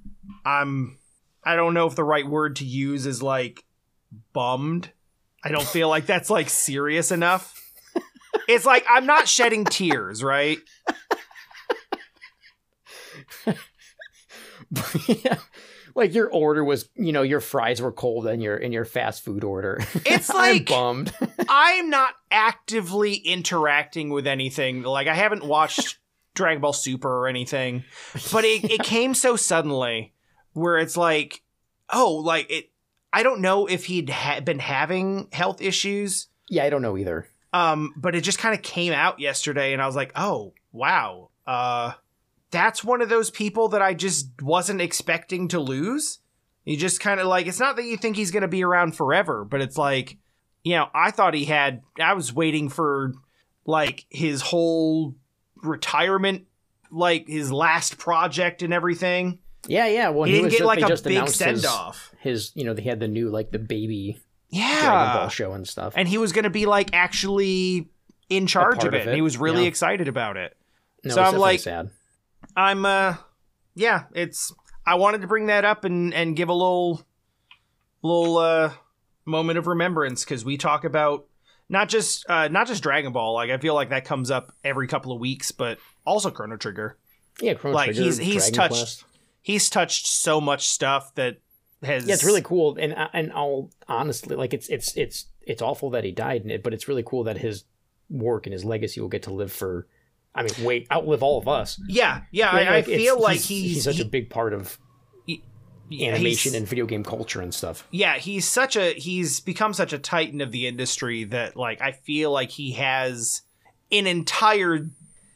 I'm I don't know if the right word to use is like bummed. I don't feel like that's like serious enough. It's like I'm not shedding tears, right? Yeah. Like your order was, you know, your fries were cold in your in your fast food order. It's like I'm bummed. I'm not actively interacting with anything. Like I haven't watched Dragon Ball Super or anything, but it, it came so suddenly where it's like, oh, like it. I don't know if he'd ha- been having health issues. Yeah, I don't know either. Um, but it just kind of came out yesterday, and I was like, oh wow, uh. That's one of those people that I just wasn't expecting to lose. You just kind of like, it's not that you think he's going to be around forever, but it's like, you know, I thought he had, I was waiting for like his whole retirement, like his last project and everything. Yeah, yeah. Well, he, he didn't was get just, like they a just big announced send his, off. His, you know, they had the new, like the baby yeah. Dragon Ball show and stuff. And he was going to be like actually in charge of it. of it. And he was really Yeah. excited about it. No, so it's I'm definitely like, sad. I'm, uh, yeah, it's, I wanted to bring that up and, and give a little, little, uh, moment of remembrance. Cause we talk about not just, uh, not just Dragon Ball. Like, I feel like that comes up every couple of weeks, but also Chrono Trigger. Yeah. Chrono like Trigger, he's, he's Dragon touched, Quest. he's touched so much stuff that has, Yeah, it's really cool. And, and I'll honestly, like it's, it's, it's, it's awful that he died in it, but it's really cool that his work and his legacy will get to live for, I mean, wait, outlive all of us. yeah, yeah. Like, I, I it's- feel like he's, he's, he's such he- a big part of yeah, animation he's- and video game culture and stuff. Yeah, he's such a he's become such a titan of the industry that like I feel like he has an entire an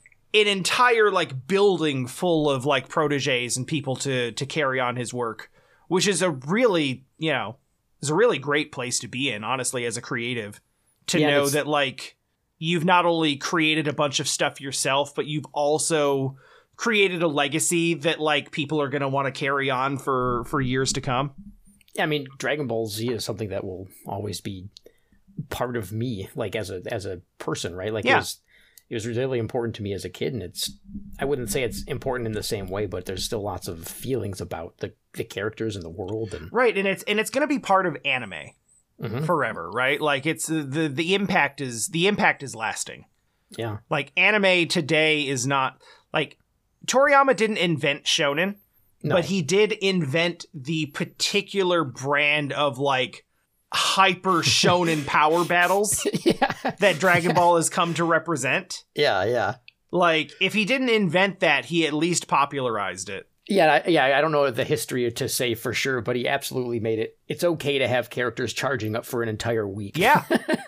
entire like building full of like proteges and people to to carry on his work, which is a really, you know, is a really great place to be in, honestly, as a creative, to Yeah, know it's- that like you've not only created a bunch of stuff yourself, but you've also created a legacy that like people are going to want to carry on for for years to come. Yeah, I mean, Dragon Ball Z is something that will always be part of me, like as a as a person, right? Like Yeah. it was it was really important to me as a kid, and it's I wouldn't say it's important in the same way, but there's still lots of feelings about the the characters and the world, and Right, and it's and it's going to be part of anime Mhm. forever, right? Like it's the the impact is the impact is lasting. yeah, Like anime today is not like Toriyama didn't invent shonen, no. but he did invent the particular brand of like hyper shonen power battles yeah, that Dragon Ball has come to represent. yeah, yeah. Like if he didn't invent that, he at least popularized it. Yeah, I, yeah, I don't know the history to say for sure, but he absolutely made it. It's okay to have characters charging up for an entire week. Yeah.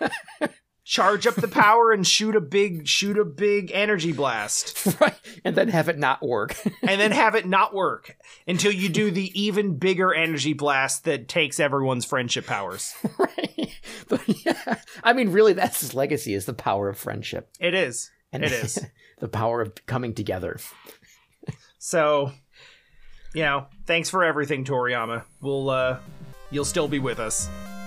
Charge up the power and shoot a big shoot a big energy blast. Right, and then have it not work. And then have it not work until you do the even bigger energy blast that takes everyone's friendship powers. Right, but yeah, I mean, really, that's his legacy: is the power of friendship. It is. And It is. the power of coming together. So, you know, thanks for everything, Toriyama. We'll uh you'll still be with us.